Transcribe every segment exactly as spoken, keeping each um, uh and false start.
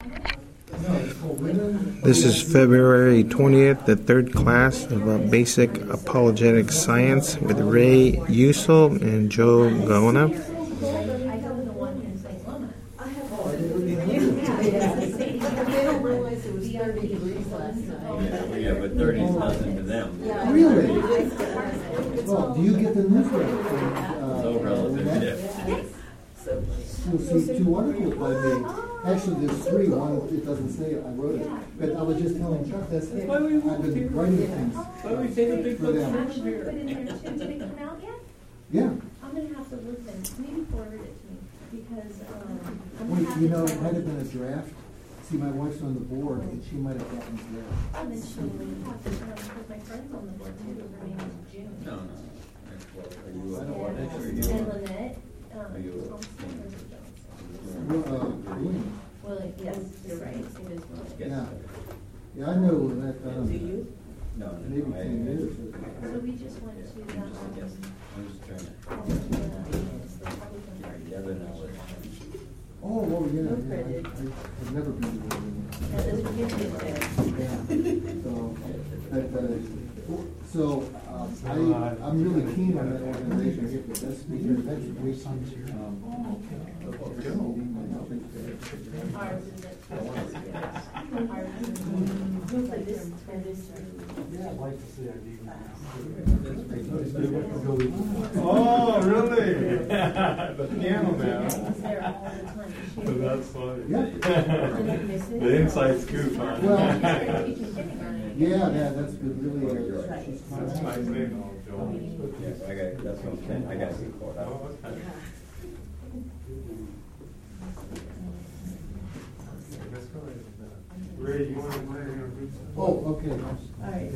This is February twentieth, the third class of uh, Basic Apologetic Science with Ray Usel and Joe Gaona. Yeah, but thirty is nothing to them. Really? Well, do you get the newsletter? Uh, So relative, yeah. You'll see two articles by me. Actually, there's three. One, it doesn't say I wrote it. But I was just telling Chuck, that's it. I've been writing things for them. Actually, put in there too. Did it come out yet? Yeah. I'm going to have to listen. Maybe forward it to me because um, I'm Wait, gonna you know, have it to might have been a draft. See, my wife's on the board, and she might have gotten the draft. Oh, then she'll have to um, put my friends on the board too. Her name is June. No, no. Well, are you And, a Hornets or are and you a- Lynette. Um, Are you a- Thompson or Johnson. Well, uh, William. Well, yes, you're right. It is William. Yes. Yeah. Yeah, I know that. Um, No, no, maybe no. I- ten years. So we just went to the, um, Yes, I'm just trying to, all of the, it's the Republican Party. the other knowledge. Oh, well, yeah, No yeah. I, credit. I, I've never been to William. Yeah, this would give me a Yeah. So, but, uh, so um, I, I'm really keen on that organization. That's because that's we um, Ours is at Ours is like this, and this. Yeah, I'd like to see our D Oh, really? The piano man. It's there all the time. She- That's funny. Yeah. Did you miss it? The inside scoop, huh? Well, She started teaching kindergarten. yeah, yeah, that's been really. Uh, she's That's nice name, Joel. Yes, I got, that's what I'm saying, I got to report out. Oh, okay. Let's go ahead. Ray, you want to play your group? oh, okay. All right.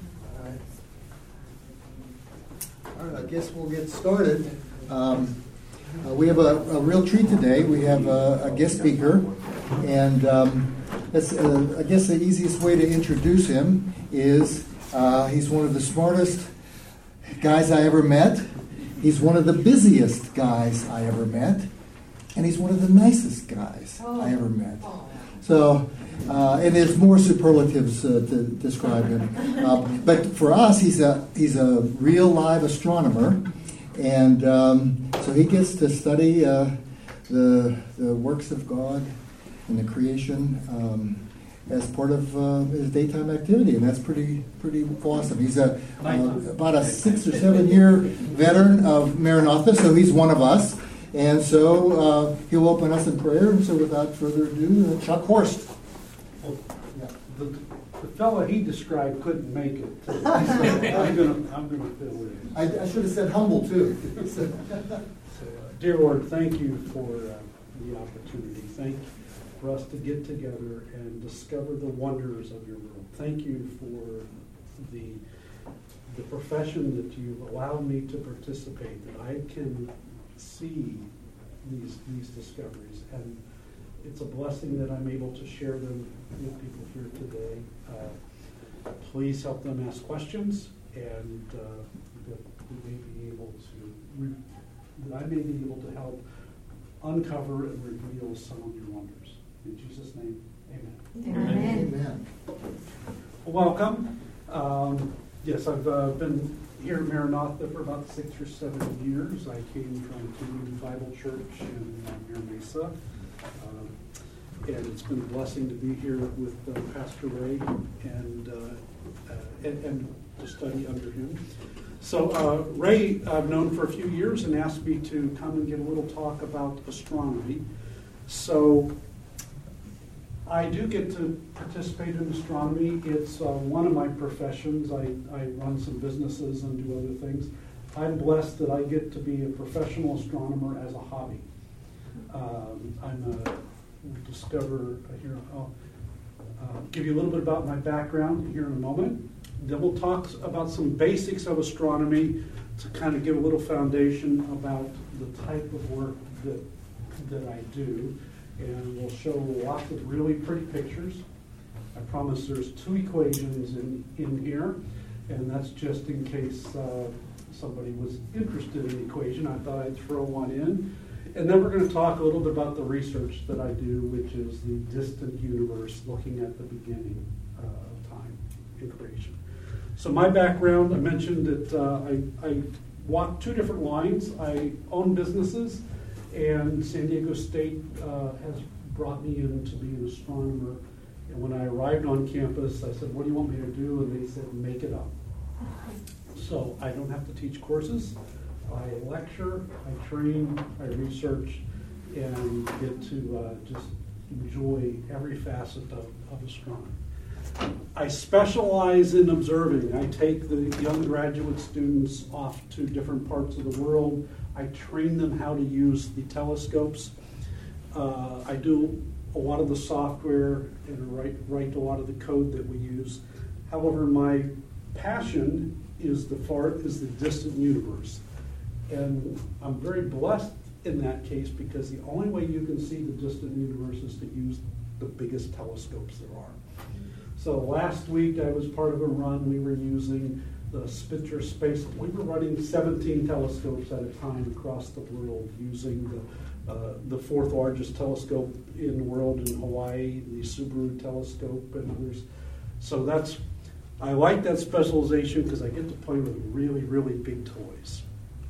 All right, I guess we'll get started. Um, uh, we have a, a real treat today. We have a, a guest speaker, and um, that's, uh, I guess the easiest way to introduce him is uh, he's one of the smartest guys I ever met. He's one of the busiest guys I ever met, and he's one of the nicest guys I ever met. So, uh, and there's more superlatives uh, to describe him. Um, but for us, he's a he's a real live astronomer, and um, so he gets to study uh, the the works of God and the creation um, as part of uh, his daytime activity, and that's pretty pretty awesome. He's a uh, about a six or seven year veteran of Maranatha, so he's one of us. And so uh, he'll open us in prayer. And so without further ado, uh, Chuck Horst. Well, the, the fellow he described couldn't make it. So I'm gonna I'm gonna fill in. I, I should have said humble too. So, uh, dear Lord, thank you for uh, the opportunity. Thank you for us to get together and discover the wonders of your world. Thank you for the the profession that you've allowed me to participate, that I can see these these discoveries, and it's a blessing that I'm able to share them with people here today. Uh, please help them ask questions, and uh, that we may be able to re- that I may be able to help uncover and reveal some of your wonders. In Jesus' name, amen. Amen. Welcome. Um, yes, I've uh, been here at Maranatha for about six or seven years. I came from Community Bible Church in uh, Mira Mesa. Um, and it's been a blessing to be here with uh, Pastor Ray and, uh, uh, and, and to study under him. So uh, Ray I've known for a few years and asked me to come and give a little talk about astronomy. So I do get to participate in astronomy. It's uh, one of my professions. I, I run some businesses and do other things. I'm blessed that I get to be a professional astronomer as a hobby. Um, I'm a we'll discover here. I'll uh, give you a little bit about my background here in a moment. Then we'll talk about some basics of astronomy to kind of give a little foundation about the type of work that that I do. And we'll show lots of really pretty pictures. I promise there's two equations in, in here, and that's just in case uh, somebody was interested in the equation. I thought I'd throw one in. And then we're going to talk a little bit about the research that I do, which is the distant universe, looking at the beginning uh, of time in creation. So my background, I mentioned that uh, I, I walk two different lines. I own businesses, and San Diego State uh, has brought me in to be an astronomer. And when I arrived on campus, I said, what do you want me to do? And they said, make it up. So I don't have to teach courses. I lecture, I train, I research, and get to uh, just enjoy every facet of, of astronomy. I specialize in observing. I take the young graduate students off to different parts of the world. I train them how to use the telescopes. Uh, I do a lot of the software and write, write a lot of the code that we use. However, my passion is the far is the distant universe. And I'm very blessed in that case because the only way you can see the distant universe is to use the biggest telescopes there are. So last week I was part of a run. We were using the Spitzer Space. We were running seventeen telescopes at a time across the world using the, uh, the fourth largest telescope in the world in Hawaii, the Subaru telescope, and others. So that's, I like that specialization because I get to play with really, really big toys.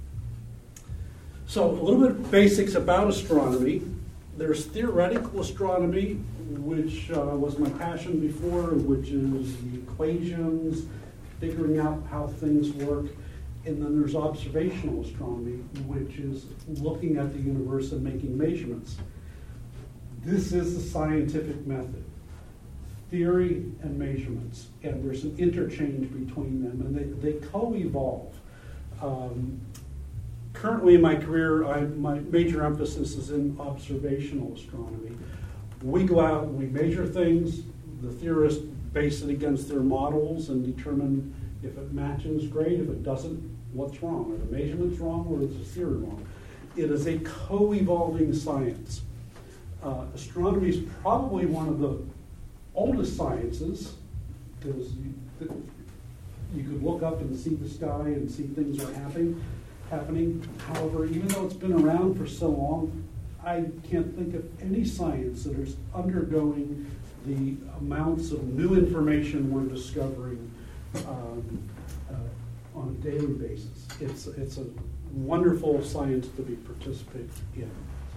So a little bit of basics about astronomy. There's theoretical astronomy, which uh, was my passion before, which is the equations, figuring out how things work. And then there's observational astronomy, which is looking at the universe and making measurements. This is the scientific method, theory and measurements. And there's an interchange between them, and they, they co-evolve. Um, Currently in my career, I, my major emphasis is in observational astronomy. We go out and we measure things. The theorists base it against their models and determine if it matches, great. If it doesn't, what's wrong? Are the measurements wrong or is the theory wrong? It is a co-evolving science. Uh, astronomy is probably one of the oldest sciences because you, you could look up and see the sky and see things are happening. happening. However, even though it's been around for so long, I can't think of any science that is undergoing the amounts of new information we're discovering um, uh, on a daily basis. It's, it's a wonderful science to be participating in.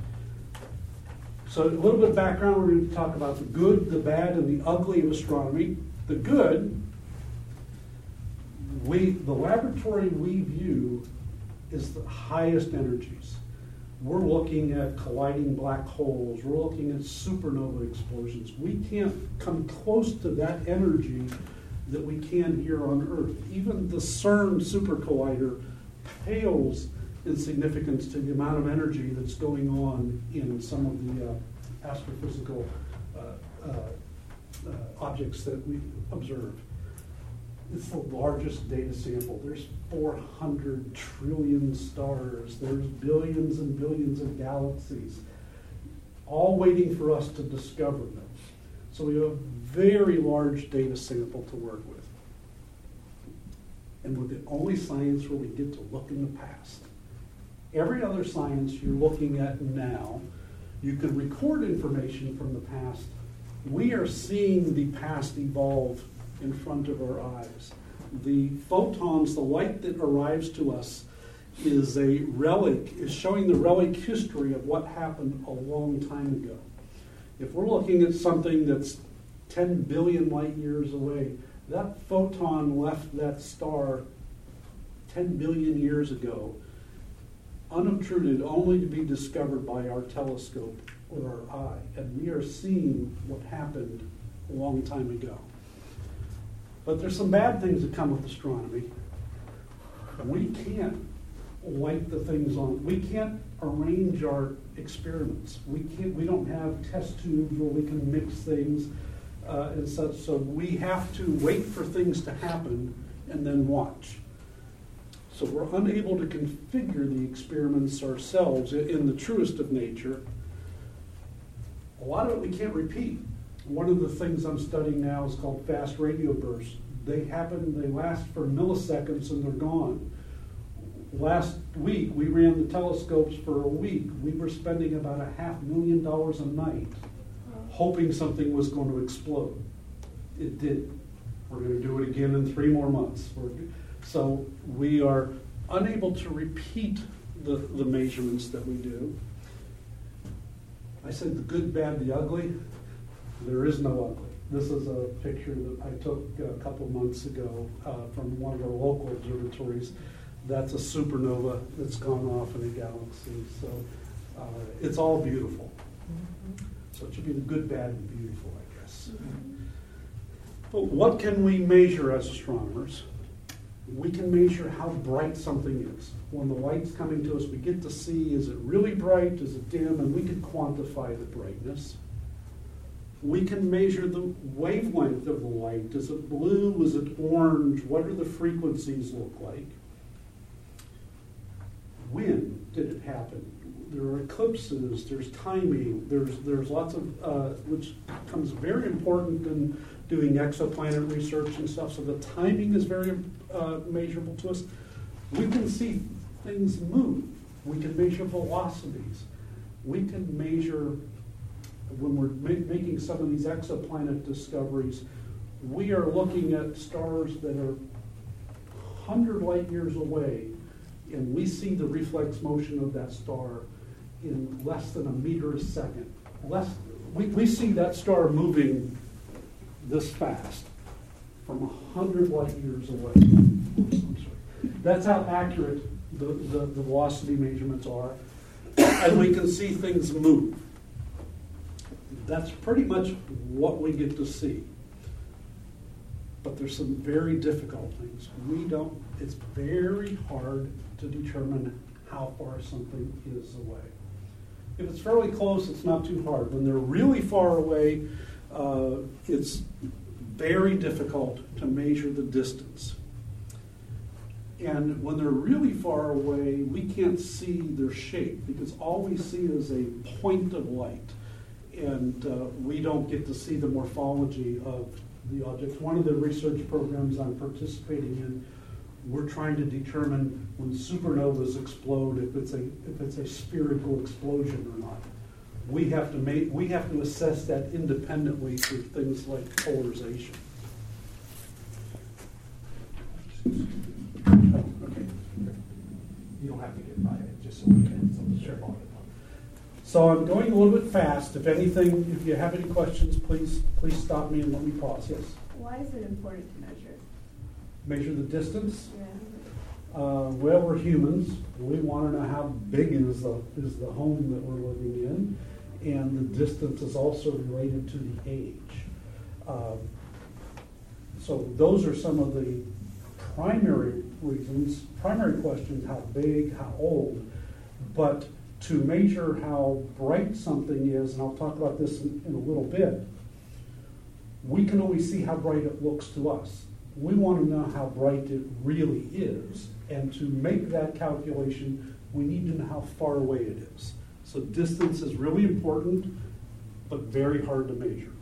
So a little bit of background, we're going to talk about the good, the bad, and the ugly of astronomy. The good, we, the laboratory we view is the highest energies. We're looking at colliding black holes. We're looking at supernova explosions. We can't come close to that energy that we can here on Earth. Even the CERN super collider pales in significance to the amount of energy that's going on in some of the uh, astrophysical uh, uh, uh, objects that we observe. It's the largest data sample. There's four hundred trillion stars. There's billions and billions of galaxies, all waiting for us to discover them. So we have a very large data sample to work with. And we're the only science where we get to look in the past. Every other science you're looking at now, you can record information from the past. We are seeing the past evolve in front of our eyes. The photons, the light that arrives to us, is a relic, is showing the relic history of what happened a long time ago. If we're looking at something that's ten billion light years away, that photon left that star ten billion years ago, unobtruded, only to be discovered by our telescope or our eye. And we are seeing what happened a long time ago. But there's some bad things that come with astronomy. We can't light the things on. We can't arrange our experiments. We can't. We don't have test tubes where we can mix things uh, and such. So we have to wait for things to happen and then watch. So we're unable to configure the experiments ourselves in the truest of nature. A lot of it we can't repeat. One of the things I'm studying now is called fast radio bursts. They happen, they last for milliseconds and they're gone. last week, we ran the telescopes for a week. We were spending about a half million dollars a night hoping something was going to explode. It did. We're going to do it again in three more months. We're, so we are unable to repeat the, the measurements that we do. I said the good, bad, the ugly. There is no ugly. This is a picture that I took a couple months ago uh, from one of our local observatories. That's a supernova that's gone off in a galaxy. So uh, it's all beautiful. Mm-hmm. So it should be the good, bad, and beautiful, I guess. Mm-hmm. But what can we measure as astronomers? We can measure how bright something is. When the light's coming to us, we get to see, is it really bright, is it dim, and we can quantify the brightness. We can measure the wavelength of the light. Is it blue, is it orange, what do the frequencies look like? When did it happen? There are eclipses, there's timing, there's there's lots of, uh, which becomes very important in doing exoplanet research and stuff, so the timing is very uh, measurable to us. We can see things move. We can measure velocities. We can measure, when we're ma- making some of these exoplanet discoveries, we are looking at stars that are one hundred light years away, and we see the reflex motion of that star in less than a meter a second. Less, we, we see that star moving this fast from one hundred light years away. I'm sorry. That's how accurate the, the, the velocity measurements are. And we can see things move. That's pretty much what we get to see. But there's some very difficult things. We don't, it's very hard to determine how far something is away. If it's fairly close, it's not too hard. When they're really far away, uh, it's very difficult to measure the distance. And when they're really far away, we can't see their shape because all we see is a point of light. And uh, we don't get to see the morphology of the objects. One of the research programs I'm participating in, we're trying to determine when supernovas explode if it's a if it's a spherical explosion or not. We have to make we have to assess that independently through things like polarization. Okay. You don't have to get by it, just so we can. Sure. So I'm going a little bit fast. If anything, if you have any questions, please please stop me and let me pause. Yes. Why is it important to measure? Measure the distance. Yeah. Uh, well, we're humans. We want to know how big is the is the home that we're living in, and the distance is also related to the age. Um, so those are some of the primary reasons. Primary questions: how big, how old, but to measure how bright something is, and I'll talk about this in, in a little bit, we can only see how bright it looks to us. We want to know how bright it really is, and to make that calculation, we need to know how far away it is. So distance is really important, but very hard to measure.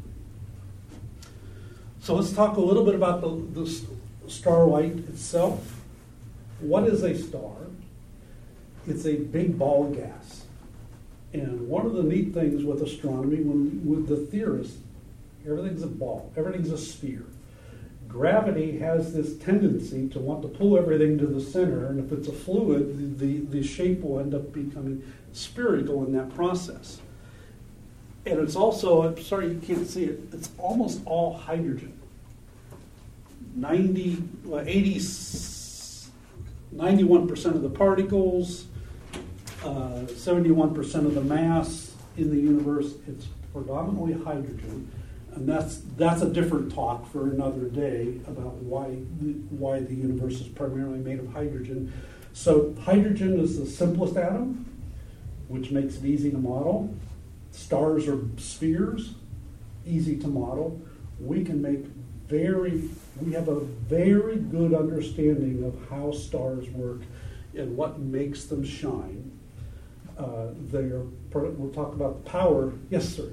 So let's talk a little bit about the, the starlight itself. What is a star? It's a big ball of gas. And one of the neat things with astronomy, when with the theorists, everything's a ball, everything's a sphere. Gravity has this tendency to want to pull everything to the center, and if it's a fluid, the, the, the shape will end up becoming spherical in that process. And it's also, I'm sorry you can't see it, it's almost all hydrogen. ninety, well, eighty, ninety-one percent of the particles, uh, seventy-one percent of the mass in the universe, it's predominantly hydrogen. And that's that's a different talk for another day about why the, why the universe is primarily made of hydrogen. So hydrogen is the simplest atom, which makes it easy to model. Stars are spheres, easy to model. We can make very, we have a very good understanding of how stars work and what makes them shine. Uh, they are, we'll talk about the power. Yes, sir.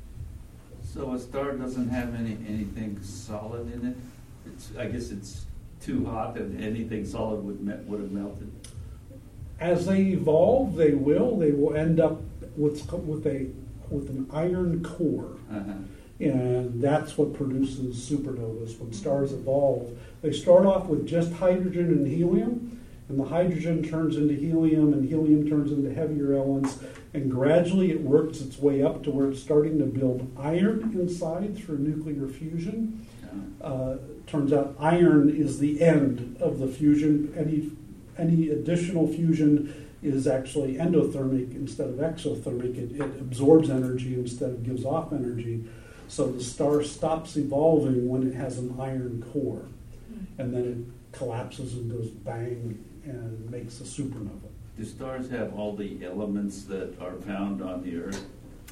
So a star doesn't have any anything solid in it. It's I guess it's too hot and anything solid would me- would have melted? As they evolve, they will. They will end up with with a with an iron core, Uh-huh. and that's what produces supernovas. When stars evolve, they start off with just hydrogen and helium, and the hydrogen turns into helium, and helium turns into heavier elements, and gradually it works its way up to where it's starting to build iron inside through nuclear fusion. Uh, turns out iron is the end of the fusion. Any any additional fusion is actually endothermic instead of exothermic. It, it absorbs energy instead of gives off energy. So the star stops evolving when it has an iron core, and then it collapses and goes bang and makes a supernova. Do stars have all the elements that are found on the Earth?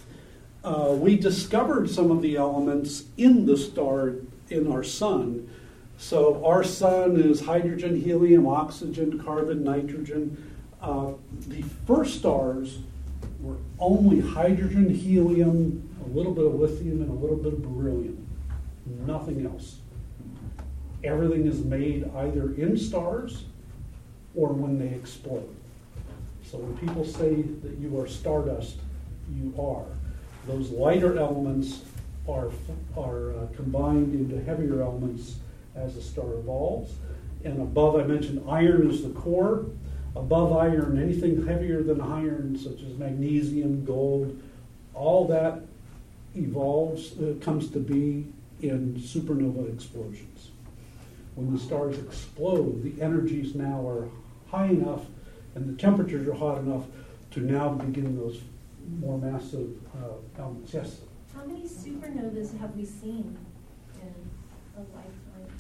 Uh, we discovered some of the elements in the star in our sun. So our sun is hydrogen, helium, oxygen, carbon, nitrogen. Uh, the first stars were only hydrogen, helium, a little bit of lithium, and a little bit of beryllium. Nothing else. Everything is made either in stars or when they explode. So when people say that you are stardust, you are. Those lighter elements are, are uh, combined into heavier elements as the star evolves. And above, I mentioned iron is the core. Above iron, anything heavier than iron, such as magnesium, gold, all that evolves, uh, comes to be in supernova explosions. When the stars explode, the energies now are high enough and the temperatures are hot enough to now begin those more massive uh, elements. Yes? How many supernovas have we seen in a lifetime?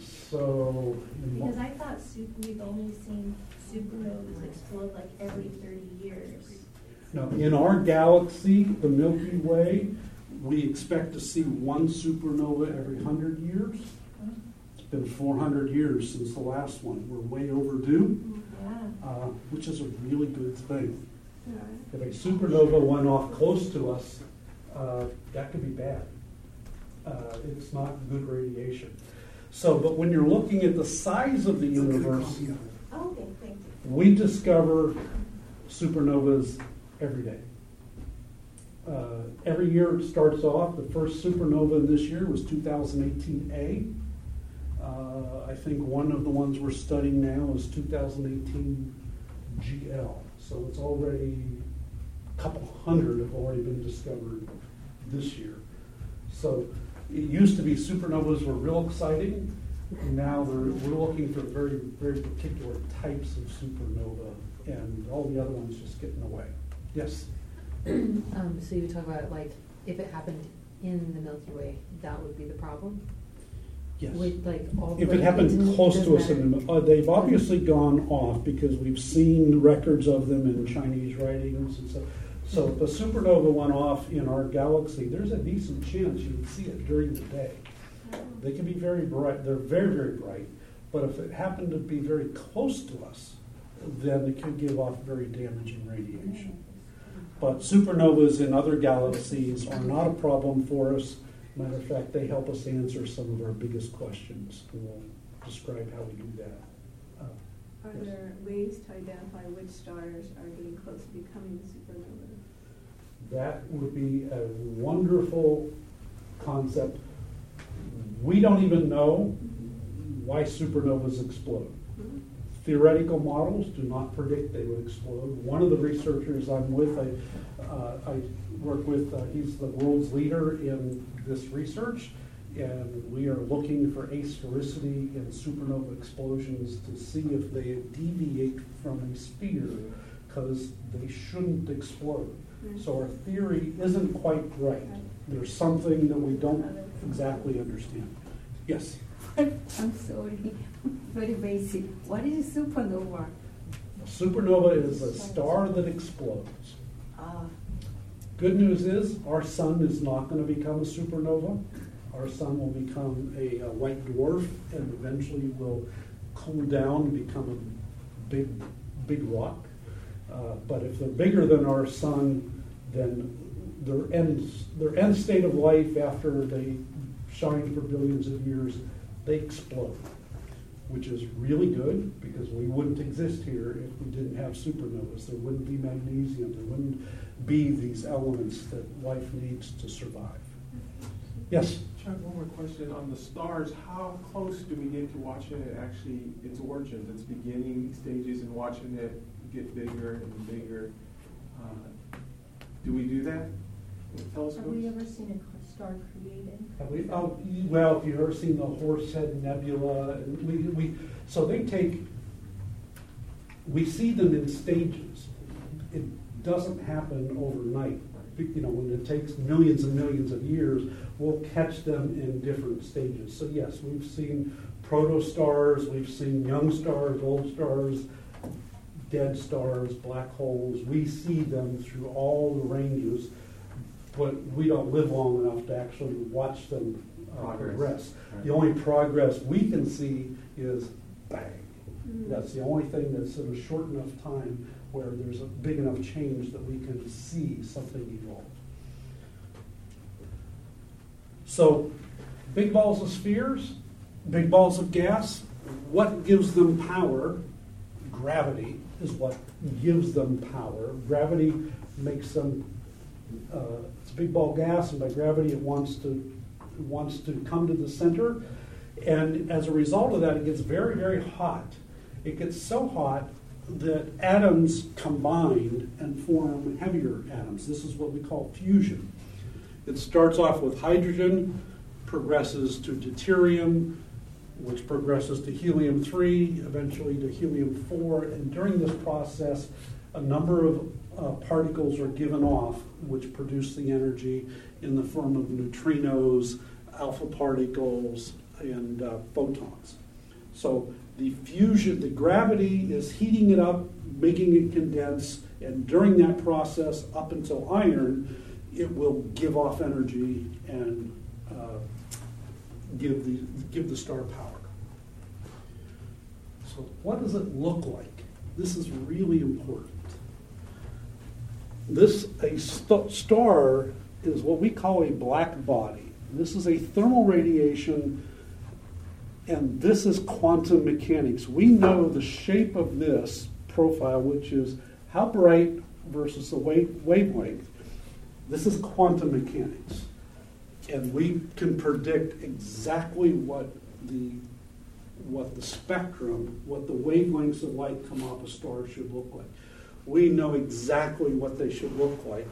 So, in Because I thought super, we've only seen supernovas explode like every thirty years. now, in our galaxy, the Milky Way, we expect to see one supernova every one hundred years. It's been four hundred years since the last one. We're way overdue, Yeah. uh, which is a really good thing. If a supernova went off close to us, uh, that could be bad. Uh, it's not good radiation. So, but when you're looking at the size of the universe, Oh, okay, thank you. we discover supernovas every day. Uh, every year it starts off. The first supernova this year was two thousand eighteen A. Uh, I think one of the ones we're studying now is two thousand eighteen G L. So it's already a couple hundred have already been discovered this year. So it used to be supernovas were real exciting. Now we're, we're looking for very, very particular types of supernova, and all the other ones just get in the way. Yes? Um, so you talk about like if it happened in the Milky Way, that would be the problem. Yes. With like all If like, it happened didn't- close does to us, that- in the, uh, they've obviously gone off because we've seen records of them in Chinese writings and stuff. So if a supernova went off in our galaxy, there's a decent chance you would see it during the day. They can be very bright. They're very, very bright. But if it happened to be very close to us, then it could give off very damaging radiation. But supernovas in other galaxies are not a problem for us. Matter of fact, they help us answer some of our biggest questions. And we'll describe how we do that. Uh, Are yes. there ways to identify which stars are getting close to becoming supernovas? That would be a wonderful concept. We don't even know why supernovas explode. Theoretical models do not predict they would explode. One of the researchers I'm with, I, uh, I work with, uh, he's the world's leader in this research, and we are looking for asphericity in supernova explosions to see if they deviate from a sphere, because they shouldn't explode. So our theory isn't quite right. There's something that we don't exactly understand. Yes? I'm sorry, very basic. What is supernova? A supernova is a star that explodes. Ah, Good news is our sun is not going to become a supernova. Our sun will become a, a white dwarf and eventually will cool down and become a big, big rock. Uh, but if they're bigger than our sun, then their end, their end state of life after they shine for billions of years, they explode. which is really good because we wouldn't exist here if we didn't have supernovas. There wouldn't be magnesium. There wouldn't be these elements that life needs to survive. Yes? Chuck, one more question. On the stars, how close do we get to watching it actually, its origins, its beginning stages, and watching it get bigger and bigger? Uh, do we do that with telescopes? Have we ever seen a star created? Have we, oh, well, if you've ever seen the Horsehead Nebula, and we, we, so they take, we see them in stages. It doesn't happen overnight. You know, when it takes millions and millions of years, we'll catch them in different stages. So yes, we've seen protostars, we've seen young stars, old stars, dead stars, black holes. We see them through all the ranges, but we don't live long enough to actually watch them uh, Progress. progress. Right. The only progress we can see is bang. Mm. That's the only thing that's in a short enough time where there's a big enough change that we can see something evolve. So, big balls of spheres, big balls of gas, what gives them power? Gravity is what gives them power. Gravity makes them, uh, it's a big ball gas, and by gravity it wants to, it wants to come to the center. And as a result of that, it gets very, very hot. It gets so hot that atoms combine and form heavier atoms. This is what we call fusion. It starts off with hydrogen, progresses to deuterium, which progresses to helium three, eventually to helium four, and during this process, a number of uh, particles are given off, which produce the energy in the form of neutrinos, alpha particles, and uh, photons. So the fusion, the gravity is heating it up, making it condense, and during that process, up until iron, it will give off energy and uh, give the give the star power. So what does it look like? This is really important. This a st- star is what we call a black body. This is a thermal radiation. And this is quantum mechanics. We know the shape of this profile, which is how bright versus the wave, wavelength. This is quantum mechanics. And we can predict exactly what the, what the spectrum, what the wavelengths of light come off a star should look like. We know exactly what they should look like.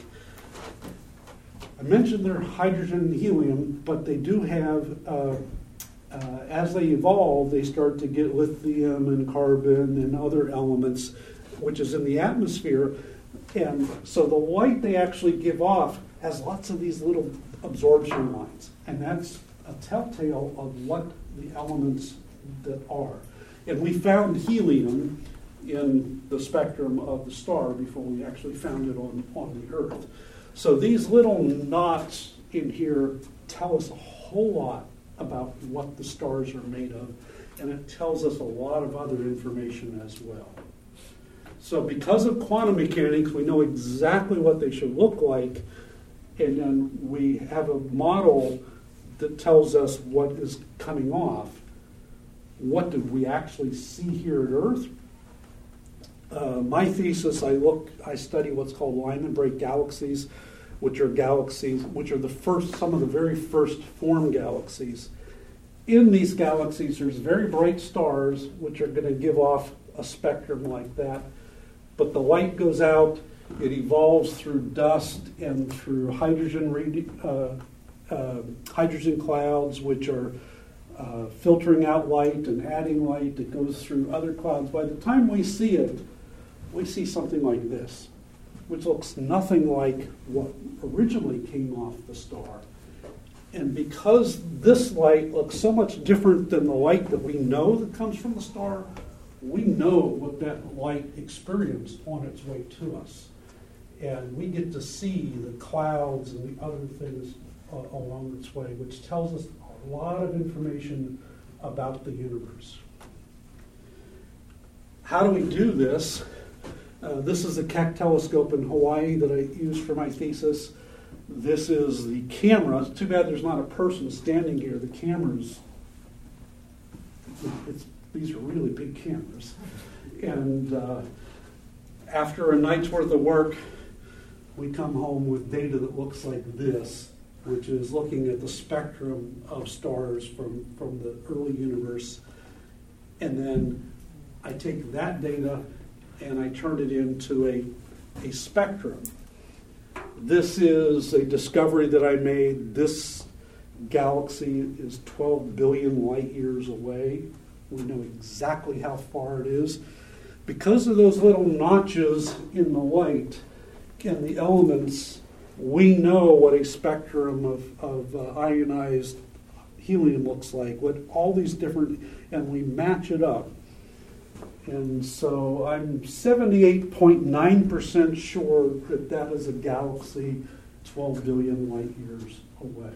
I mentioned they're hydrogen and helium, but they do have... Uh, Uh, as they evolve, they start to get lithium and carbon and other elements, which is in the atmosphere. And so the light they actually give off has lots of these little absorption lines. And that's a telltale of what the elements that are. And we found helium in the spectrum of the star before we actually found it on, on the Earth. So these little knots in here tell us a whole lot about what the stars are made of, and it tells us a lot of other information as well. So because of quantum mechanics, we know exactly what they should look like, and then we have a model that tells us what is coming off. What did we actually see here at Earth? Uh, my thesis, I look, I study what's called Lyman break galaxies, which are galaxies, which are the first, some of the very first formed galaxies. In these galaxies, there's very bright stars, which are going to give off a spectrum like that. But the light goes out, it evolves through dust and through hydrogen radi- uh, uh, hydrogen clouds, which are uh, filtering out light and adding light. It goes through other clouds. By the time we see it, we see something like this, which looks nothing like what originally came off the star. And because this light looks so much different than the light that we know that comes from the star, we know what that light experienced on its way to us. And we get to see the clouds and the other things uh, along its way, which tells us a lot of information about the universe. How do we do this? Uh, this is a Keck telescope in Hawaii that I used for my thesis. This is the camera. It's too bad there's not a person standing here. The camera's, it's these are really big cameras. And uh, after a night's worth of work, we come home with data that looks like this, which is looking at the spectrum of stars from, from the early universe. And then I take that data and I turn it into a, a spectrum. This is a discovery that I made. This galaxy is twelve billion light years away. We know exactly how far it is. Because of those little notches in the light and the elements, we know what a spectrum of, of uh, ionized helium looks like, what all these different, and we match it up. And so I'm seventy-eight point nine percent sure that that is a galaxy twelve billion light years away.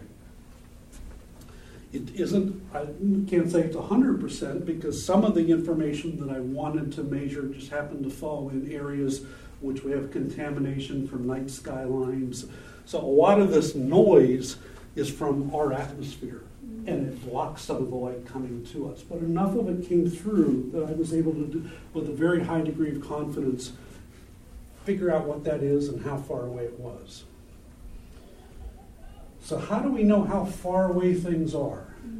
It isn't, I can't say it's one hundred percent because some of the information that I wanted to measure just happened to fall in areas which we have contamination from night skylines. So a lot of this noise is from our atmosphere, and it blocks some of the light coming to us. But enough of it came through that I was able to, do, with a very high degree of confidence, figure out what that is and how far away it was. So how do we know how far away things are?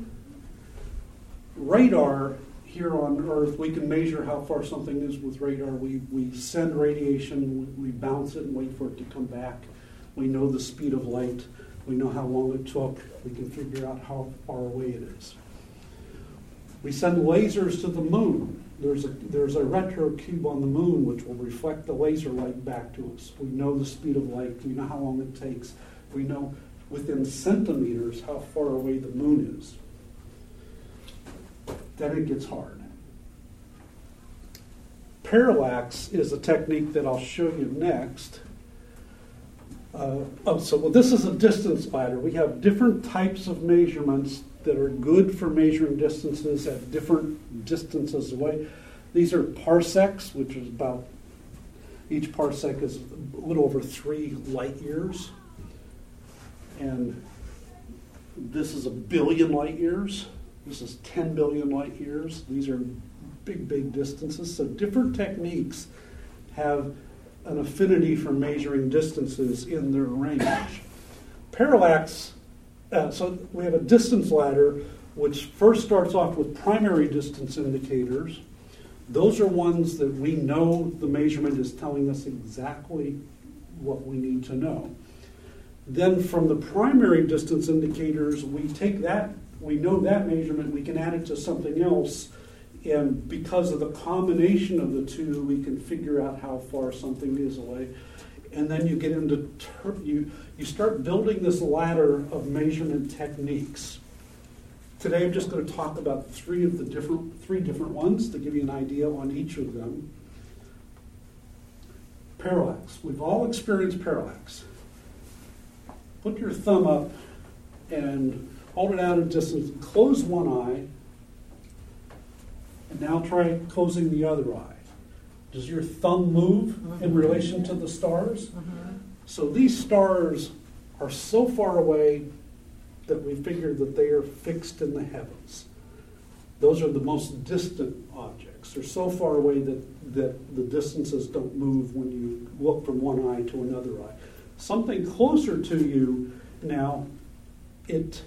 Radar here on Earth, we can measure how far something is with radar. We, we send radiation, we bounce it and wait for it to come back. We know the speed of light. We know how long it took. We can figure out how far away it is. We send lasers to the moon. There's a, there's a retro cube on the moon which will reflect the laser light back to us. We know the speed of light. We know how long it takes. We know within centimeters how far away the moon is. Then it gets hard. Parallax is a technique that I'll show you next. Uh, oh, so well, this is a distance ladder. We have different types of measurements that are good for measuring distances at different distances away. These are parsecs, which is about, each parsec is a little over three light years. And this is a billion light years. This is ten billion light years. These are big, big distances. So different techniques have an affinity for measuring distances in their range. Parallax, uh, so we have a distance ladder which first starts off with primary distance indicators. Those are ones that we know the measurement is telling us exactly what we need to know. Then from the primary distance indicators, we take that, we know that measurement, we can add it to something else, and because of the combination of the two, we can figure out how far something is away. And then you get into, ter- you, you start building this ladder of measurement techniques. Today I'm just going to talk about three of the different, three different ones to give you an idea on each of them. Parallax. We've all experienced parallax. Put your thumb up and hold it out a distance. Close one eye. And now try closing the other eye. Does your thumb move in relation to the stars? So these stars are so far away that we figure that they are fixed in the heavens. Those are the most distant objects. They're so far away that, that the distances don't move when you look from one eye to another eye. Something closer to you now, it,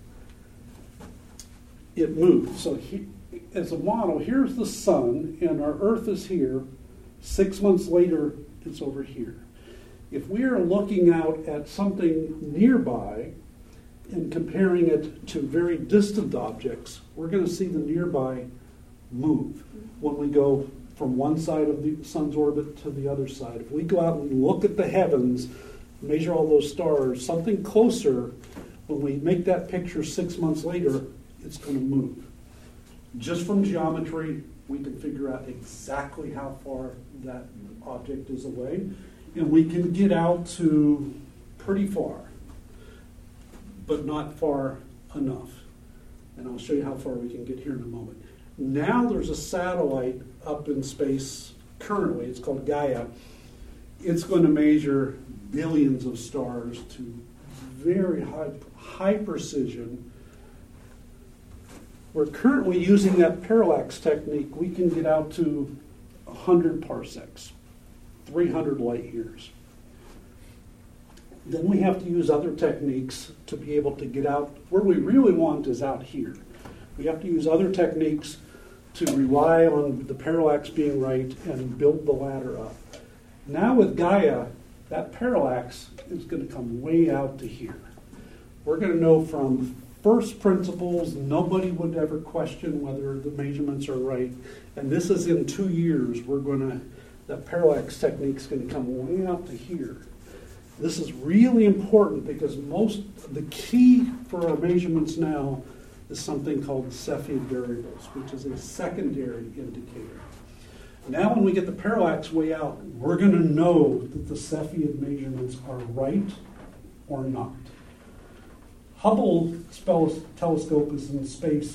it moves. So he, as a model, here's the sun, and our Earth is here. Six months later, it's over here. If we are looking out at something nearby and comparing it to very distant objects, we're going to see the nearby move when we go from one side of the sun's orbit to the other side. If we go out and look at the heavens, measure all those stars, something closer, when we make that picture six months later, it's going to move. Just from geometry, we can figure out exactly how far that object is away. And we can get out to pretty far, but not far enough. And I'll show you how far we can get here in a moment. Now there's a satellite up in space currently. It's called Gaia. It's going to measure billions of stars to very high, high precision. We're currently using that parallax technique. We can get out to one hundred parsecs, three hundred light years. Then we have to use other techniques to be able to get out. Where we really want is out here. We have to use other techniques to rely on the parallax being right and build the ladder up. Now with Gaia, that parallax is going to come way out to here. We're going to know from first principles, nobody would ever question whether the measurements are right. And this is in two years, we're going to, that parallax technique is going to come way out to here. This is really important because most, the key for our measurements now is something called Cepheid variables, which is a secondary indicator. Now when we get the parallax way out, we're going to know that the Cepheid measurements are right or not. Hubble telescope is in space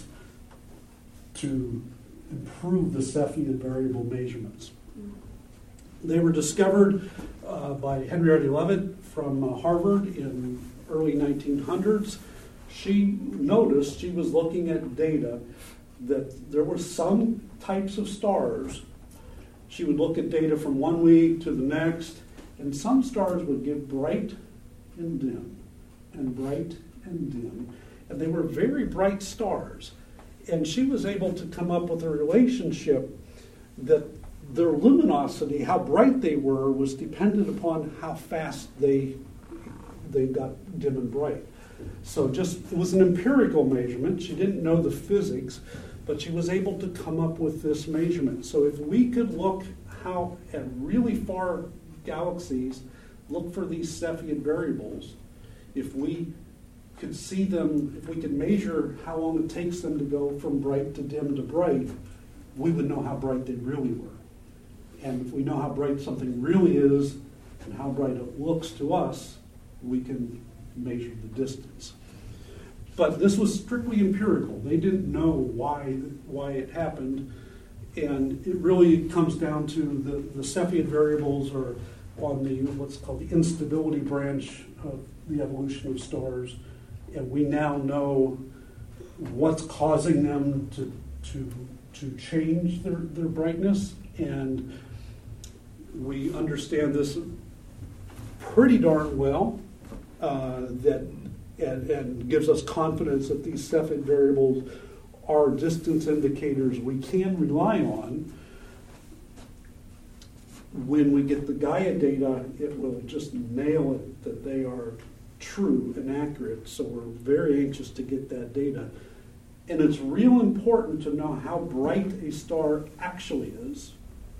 to improve the Cepheid variable measurements. They were discovered uh, by Henrietta Leavitt from uh, Harvard in early nineteen hundreds. She noticed, she was looking at data, that there were some types of stars. She would look at data from one week to the next, and some stars would get bright and dim, and bright and dim. And they were very bright stars. And she was able to come up with a relationship that their luminosity, how bright they were, was dependent upon how fast they, they got dim and bright. So just, it was an empirical measurement. She didn't know the physics, but she was able to come up with this measurement. So if we could look how at really far galaxies, look for these Cepheid variables, if we could see them, if we could measure how long it takes them to go from bright to dim to bright, we would know how bright they really were. And if we know how bright something really is and how bright it looks to us, we can measure the distance. But this was strictly empirical. They didn't know why why it happened. And it really comes down to the, the Cepheid variables are on the what's called the instability branch of the evolution of stars. And we now know what's causing them to to to change their, their brightness. And we understand this pretty darn well, uh, that and, and gives us confidence that these Cepheid variables are distance indicators we can rely on. When we get the Gaia data, it will just nail it that they are true and accurate. So we're very anxious to get that data. And it's real important to know how bright a star actually is,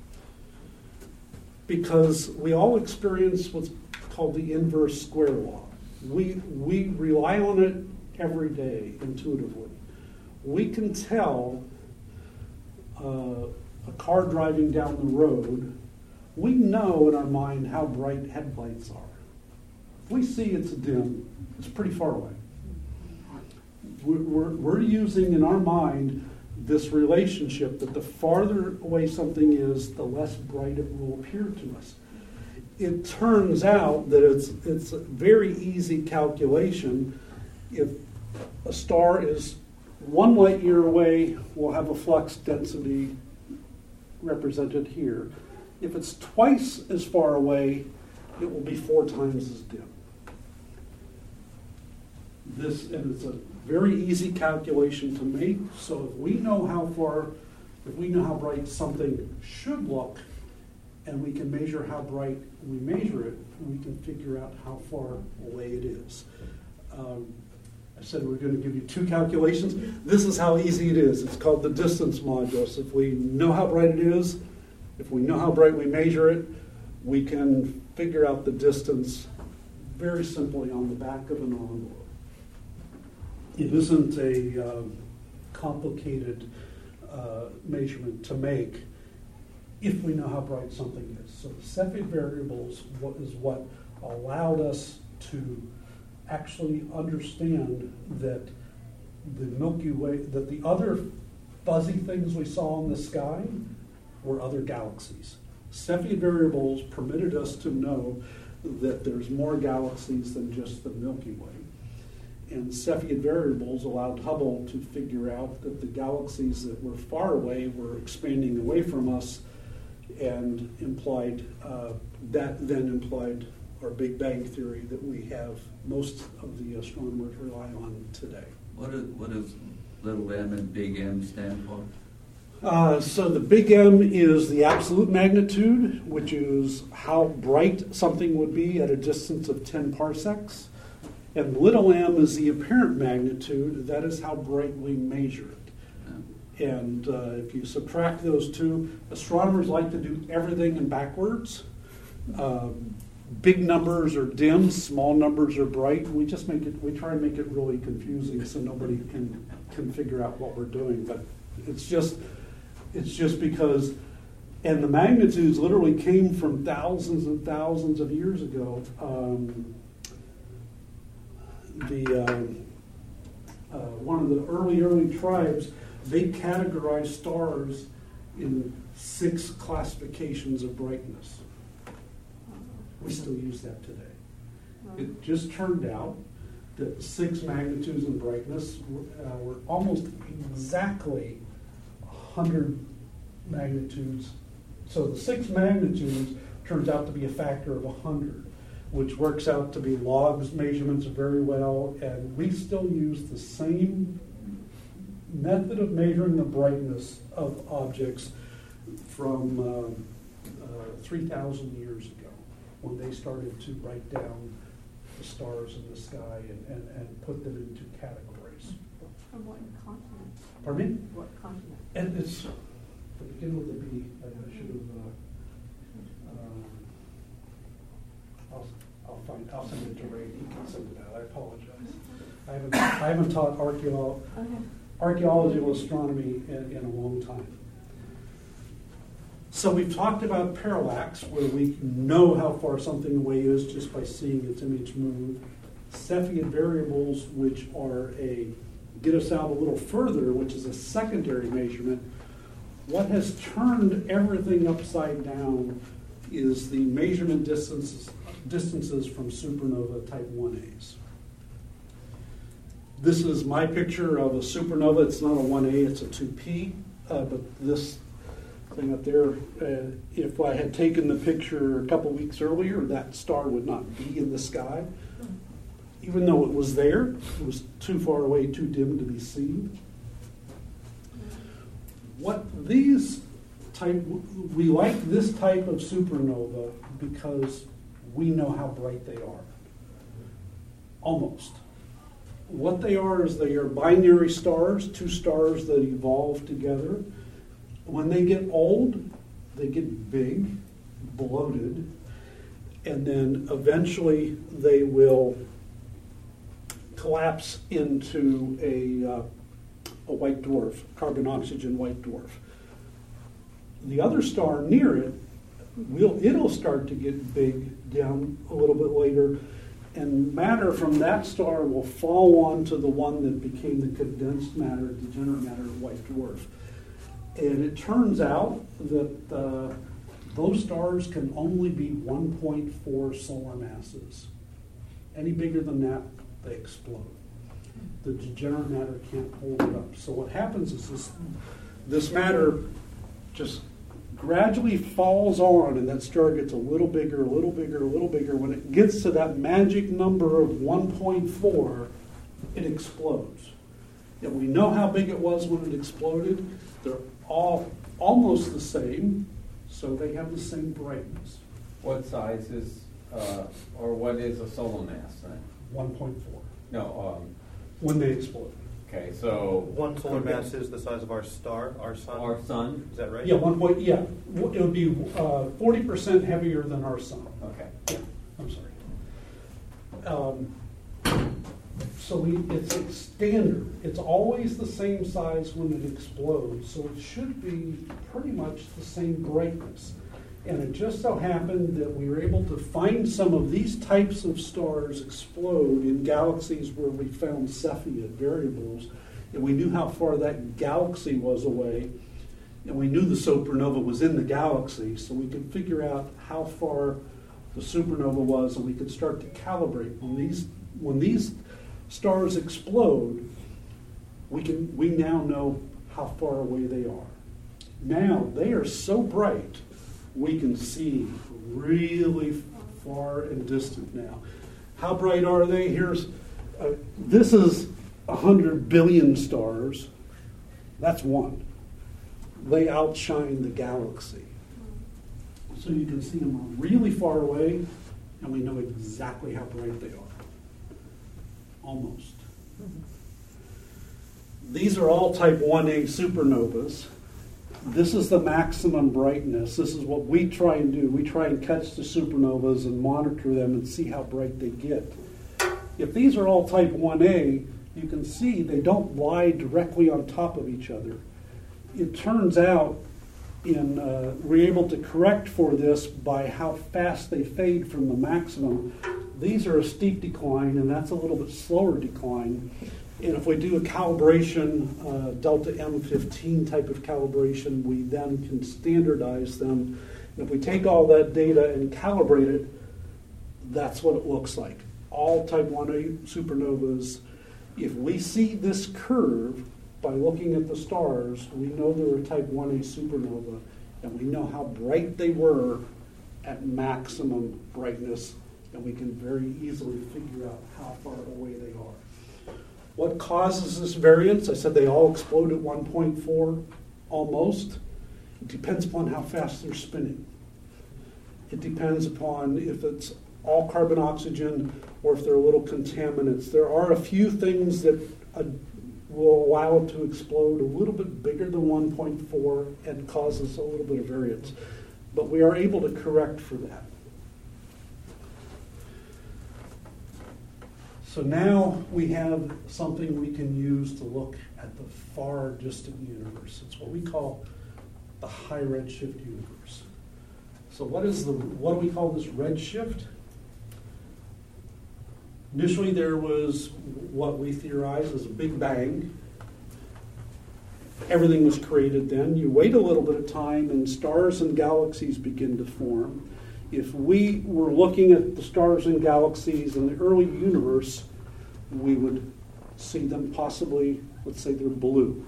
because we all experience what's called the inverse square law. We, we rely on it every day intuitively. We can tell uh, a car driving down the road, we know in our mind how bright headlights are. If we see it's dim, it's pretty far away. We're, we're, we're using in our mind this relationship that the farther away something is, the less bright it will appear to us. It turns out that it's it's a very easy calculation. If a star is one light year away, we'll have a flux density represented here. If it's twice as far away, it will be four times as dim. This, and it's a very easy calculation to make. So if we know how far, if we know how bright something should look, and we can measure how bright we measure it, we can figure out how far away it is. Um, I said we're going to give you two calculations. This is how easy it is. It's called the distance modulus. If we know how bright it is, if we know how bright we measure it, we can figure out the distance very simply on the back of an envelope. It isn't a uh, complicated uh, measurement to make if we know how bright something is. So the Cepheid variables what is what allowed us to actually understand that the Milky Way, that the other fuzzy things we saw in the sky were other galaxies. Cepheid variables permitted us to know that there's more galaxies than just the Milky Way. And Cepheid variables allowed Hubble to figure out that the galaxies that were far away were expanding away from us, and implied uh, that then implied our Big Bang theory that we have most of the astronomers rely on today. What is, what does little m and big M stand for? Uh, so the big M is the absolute magnitude, which is how bright something would be at a distance of ten parsecs. And little m is the apparent magnitude. That is how bright we measure it. And uh, if you subtract those two, astronomers like to do everything in backwards. Um, big numbers are dim, small numbers are bright. We just make it. We try and make it really confusing so nobody can can figure out what we're doing. But it's just it's just because, and the magnitudes literally came from thousands and thousands of years ago. Um, the um, uh, one of the early early tribes, they categorized stars in six classifications of brightness. We still use that today. It just turned out that six magnitudes in brightness were, uh, were almost exactly one hundred magnitudes. So the six magnitudes turns out to be a factor of one hundred, which works out to be logs measurements very well, and we still use the same method of measuring the brightness of objects from uh, uh, three thousand years ago, when they started to write down the stars in the sky and, and, and put them into categories. From what continent? Pardon me? What continent? And it's, to begin with a B, I I should have, uh, um, I'll, I'll find, I'll send it to Ray, he can send it out, I apologize. I haven't, I haven't taught archaeology, Okay. archaeology or astronomy in, in a long time. So we've talked about parallax, where we know how far something away is just by seeing its image move. Cepheid variables, which are a get us out a little further, which is a secondary measurement. What has turned everything upside down is the measurement distances, distances from supernova type one A's. This is my picture of a supernova. It's not a one A, it's a two P, uh, but this thing up there, uh, if I had taken the picture a couple weeks earlier, that star would not be in the sky. Even though it was there, it was too far away, too dim to be seen. What these type, we like this type of supernova because we know how bright they are. Almost. What they are is they are binary stars, two stars that evolve together. When they get old, they get big, bloated, and then eventually they will collapse into a, uh, a white dwarf, carbon-oxygen white dwarf. The other star near it, will it'll start to get big down a little bit later, and matter from that star will fall onto the one that became the condensed matter, degenerate matter white dwarf. And it turns out that uh, those stars can only be one point four solar masses. Any bigger than that, they explode. The degenerate matter can't hold it up. So what happens is this, this matter just gradually falls on, and that star gets a little bigger, a little bigger, a little bigger. When it gets to that magic number of one point four, it explodes. And we know how big it was when it exploded. They're all almost the same, so they have the same brightness. What size is, uh, or what is a solar mass then? one point four. No, um, When they explode. okay, so. One solar mass is the size of our star, our sun. Our sun? Is that right? Yeah, one point. Yeah, it would be uh, forty percent heavier than our sun. Okay. Yeah, I'm sorry. Um, so we, it's a standard. It's always the same size when it explodes, so it should be pretty much the same brightness. And it just so happened that we were able to find some of these types of stars explode in galaxies where we found Cepheid variables, and we knew how far that galaxy was away, and we knew the supernova was in the galaxy, so we could figure out how far the supernova was, and we could start to calibrate. When these, when these stars explode, we can we now know how far away they are. Now they are so bright, we can see really far and distant now. How bright are they? Here's uh, this is a hundred billion stars. That's one. They outshine the galaxy. So you can see them really far away, and we know exactly how bright they are. Almost. These are all type one A supernovas. This is the maximum brightness. This is what we try and do. We try and catch the supernovas and monitor them and see how bright they get. If these are all type one A, you can see they don't lie directly on top of each other. It turns out in uh, we're able to correct for this by how fast they fade from the maximum. These are a steep decline, and that's a little bit slower decline. And if we do a calibration, uh, delta M fifteen type of calibration, we then can standardize them. And if we take all that data and calibrate it, that's what it looks like. All type one A supernovas. If we see this curve by looking at the stars, we know they're a type one A supernova, and we know how bright they were at maximum brightness, and we can very easily figure out how far away they are. What causes this variance? I said they all explode at one point four, almost. It depends upon how fast they're spinning. It depends upon if it's all carbon oxygen or if they're little contaminants. There are a few things that uh, will allow it to explode a little bit bigger than one point four and causes a little bit of variance. But we are able to correct for that. So now we have something we can use to look at the far distant universe. It's what we call the high redshift universe. So what is the what do we call this redshift? Initially there was what we theorize as a big bang. Everything was created then. You wait a little bit of time and stars and galaxies begin to form. If we were looking at the stars and galaxies in the early universe, we would see them possibly, let's say they're blue.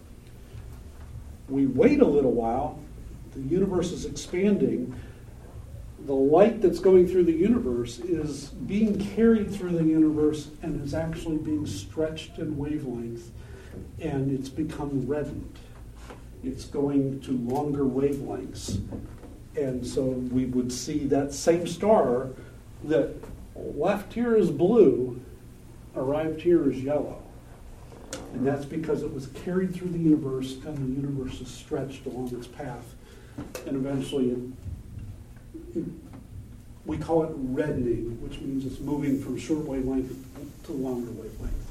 We wait a little while, the universe is expanding. The light that's going through the universe is being carried through the universe and is actually being stretched in wavelength, and it's become reddened. It's going to longer wavelengths. And so we would see that same star that left here is blue, arrived here is yellow. And that's because it was carried through the universe and the universe is stretched along its path. And eventually it, it, we call it reddening, which means it's moving from short wavelength to longer wavelength.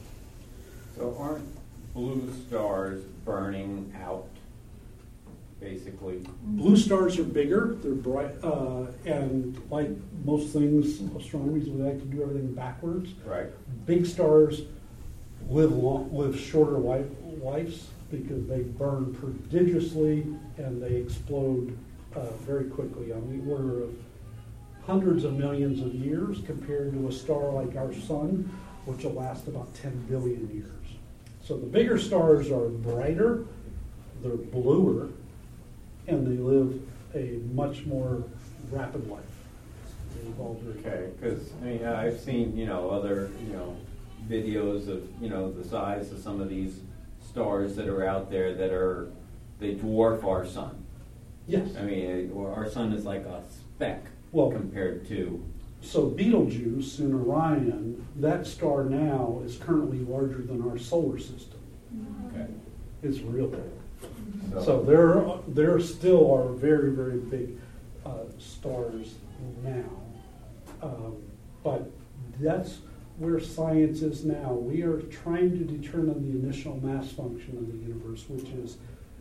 So aren't blue stars burning out, basically? Blue stars are bigger, they're bright, uh, and like most things, astronomy, we like to do everything backwards. Right. Big stars live long, live shorter life, lives because they burn prodigiously and they explode uh, very quickly on the order of hundreds of millions of years compared to a star like our sun, which will last about ten billion years. So the bigger stars are brighter, they're bluer, and they live a much more rapid life. They evolve very Okay, because I mean, I've seen you know other you know videos of you know the size of some of these stars that are out there that are they dwarf our sun. Yes. I mean, our sun is like a speck well, compared to. So Betelgeuse in Orion, that star now is currently larger than our solar system. Okay. It's real big. So, So there, there still are very, very big uh, stars now. Um, but that's where science is now. We are trying to determine the initial mass function of the universe, which is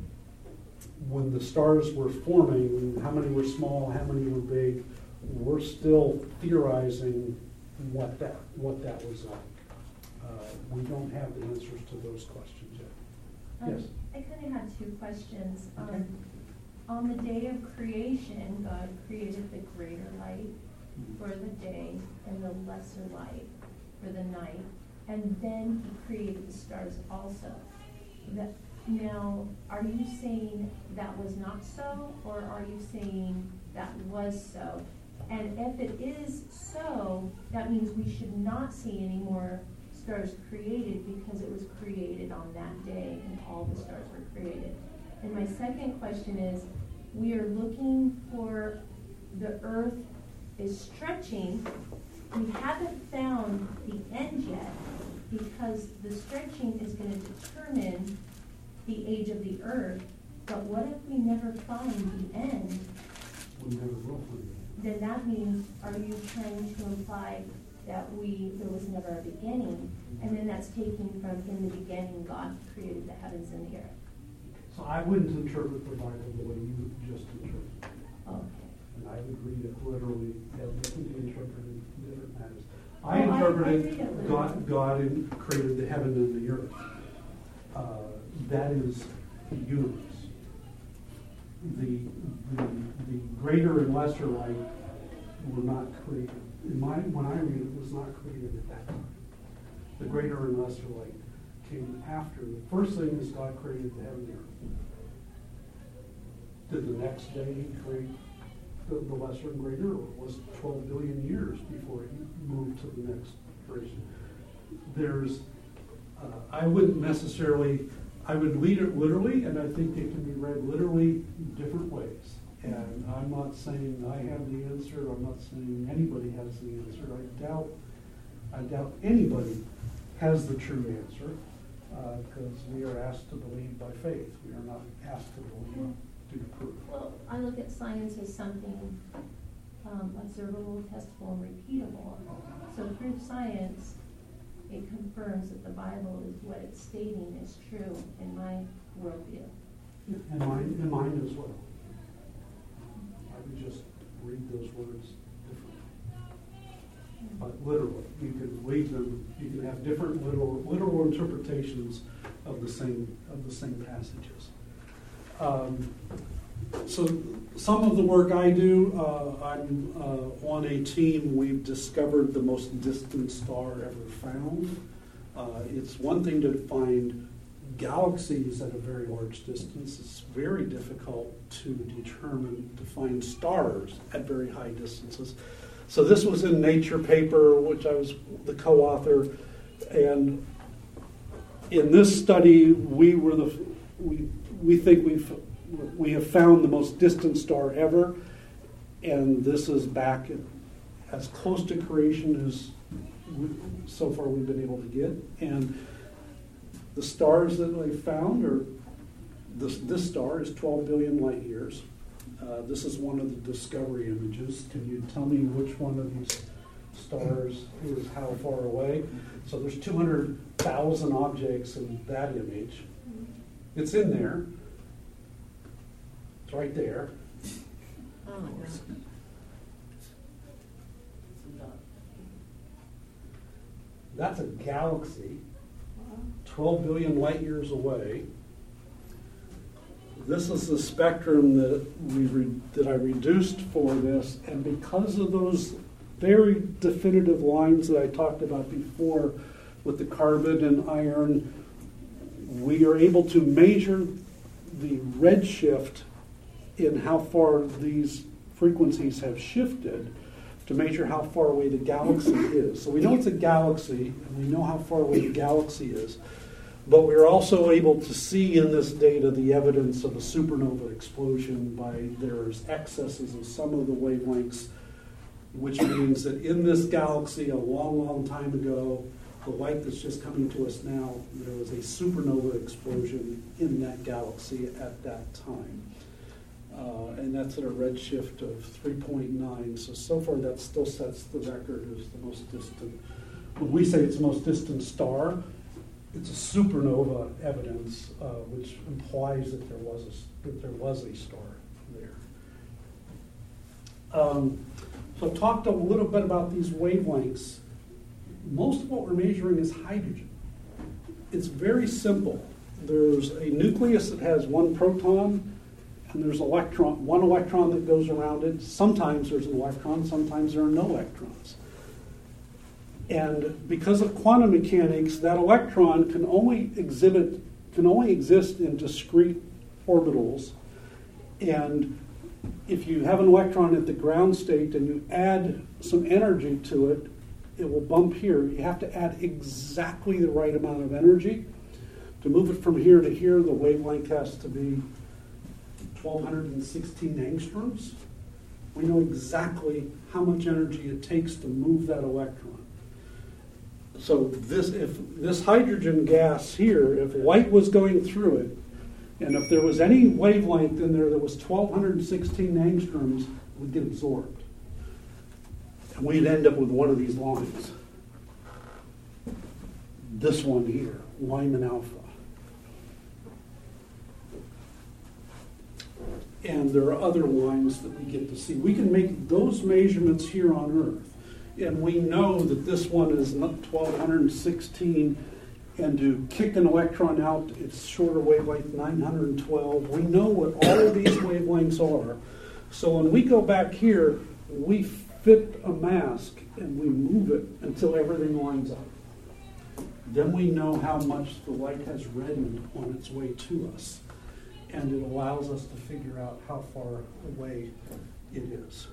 when the stars were forming, how many were small, how many were big. We're still theorizing what that what that was like. Uh, we don't have the answers to those questions yet. Um, Yes. I kind of had two questions. Um, on the day of creation, God created the greater light for the day and the lesser light for the night. and then he created the stars also. That, now, are you saying that was not so, or are you saying that was so? And if it is so, that means we should not see any more stars created because it was created on that day and all the stars were created. And my second question is, we are looking for the earth is stretching. We haven't found the end yet because the stretching is going to determine the age of the earth. But what if we never find the end? We never will find it. Then that means, are you trying to imply that we, there was never a beginning? And then that's taken from, in the beginning, God created the heavens and the earth. So I wouldn't interpret the Bible the way you just interpreted. Okay. And I would read it literally, and it can be interpreted in different manners. I Oh, I- I interpreted read it God, God in- created the heaven and the earth. Uh, that is the universe. The, the, the greater and lesser light were not created. In my, when I read it, it was not created at that time. The greater and lesser light came after. The first thing is God created the heaven and the earth. Did the next day he create the, the lesser and greater, or was it twelve billion years before he moved to the next creation? There's, uh, I wouldn't necessarily, I would read it literally, and I think it can be read literally different ways. And I'm not saying I have the answer, I'm not saying anybody has the answer. I doubt, I doubt anybody has the true answer, because uh, we are asked to believe by faith. We are not asked to believe due to proof. Well, I look at science as something um, observable, testable, and repeatable. So through science, it confirms that the Bible is what it's stating is true in my worldview. And mine, and mine as well. I would just read those words differently. But literally, you can read them, you can have different literal, literal interpretations of the same of the same passages. Um, so some of the work I do, uh, I'm uh, on a team. We've discovered the most distant star ever found. Uh, it's one thing to find galaxies at a very large distance. It's very difficult to determine, to find stars at very high distances. So this was in Nature paper, which I was the co-author, and in this study, we were the we we think we've we have found the most distant star ever, and this is back at, as close to creation as we, so far we've been able to get. And the stars that they found are this this star is twelve billion light years. Uh, this is one of the discovery images. Can you tell me which one of these stars is how far away? So there's two hundred thousand objects in that image. It's in there. It's right there. Oh my gosh. That's a galaxy, twelve billion light years away. This is the spectrum that we re- that I reduced for this, and because of those very definitive lines that I talked about before with the carbon and iron, we are able to measure the redshift in how far these frequencies have shifted to measure how far away the galaxy is. So we know it's a galaxy, and we know how far away the galaxy is. But we're also able to see in this data the evidence of a supernova explosion by there's excesses of some of the wavelengths, which means that in this galaxy a long, long time ago, the light that's just coming to us now, there was a supernova explosion in that galaxy at that time. Uh, and that's at a redshift of three point nine. So, so far that still sets the record as the most distant. When we say it's the most distant star, it's a supernova evidence, uh, which implies that there was a, that there was a star there. Um, so I've talked a little bit about these wavelengths. Most of what we're measuring is hydrogen. It's very simple. There's a nucleus that has one proton, and there's electron, one electron that goes around it. Sometimes there's an electron, sometimes there are no electrons. And because of quantum mechanics, that electron can only exhibit, can only exist in discrete orbitals. And if you have an electron at the ground state and you add some energy to it, it will bump here. You have to add exactly the right amount of energy. To move it from here to here, the wavelength has to be twelve sixteen angstroms. We know exactly how much energy it takes to move that electron. So this, if this hydrogen gas here, if light was going through it, and if there was any wavelength in there that was twelve sixteen angstroms, it would get absorbed. And we'd end up with one of these lines. This one here, Lyman alpha. And there are other lines that we get to see. We can make those measurements here on Earth. And we know that this one is twelve sixteen, and to kick an electron out, it's shorter wavelength, nine hundred twelve. We know what all of these wavelengths are. So when we go back here, we fit a mask and we move it until everything lines up. Then we know how much the light has reddened on its way to us. And it allows us to figure out how far away it is.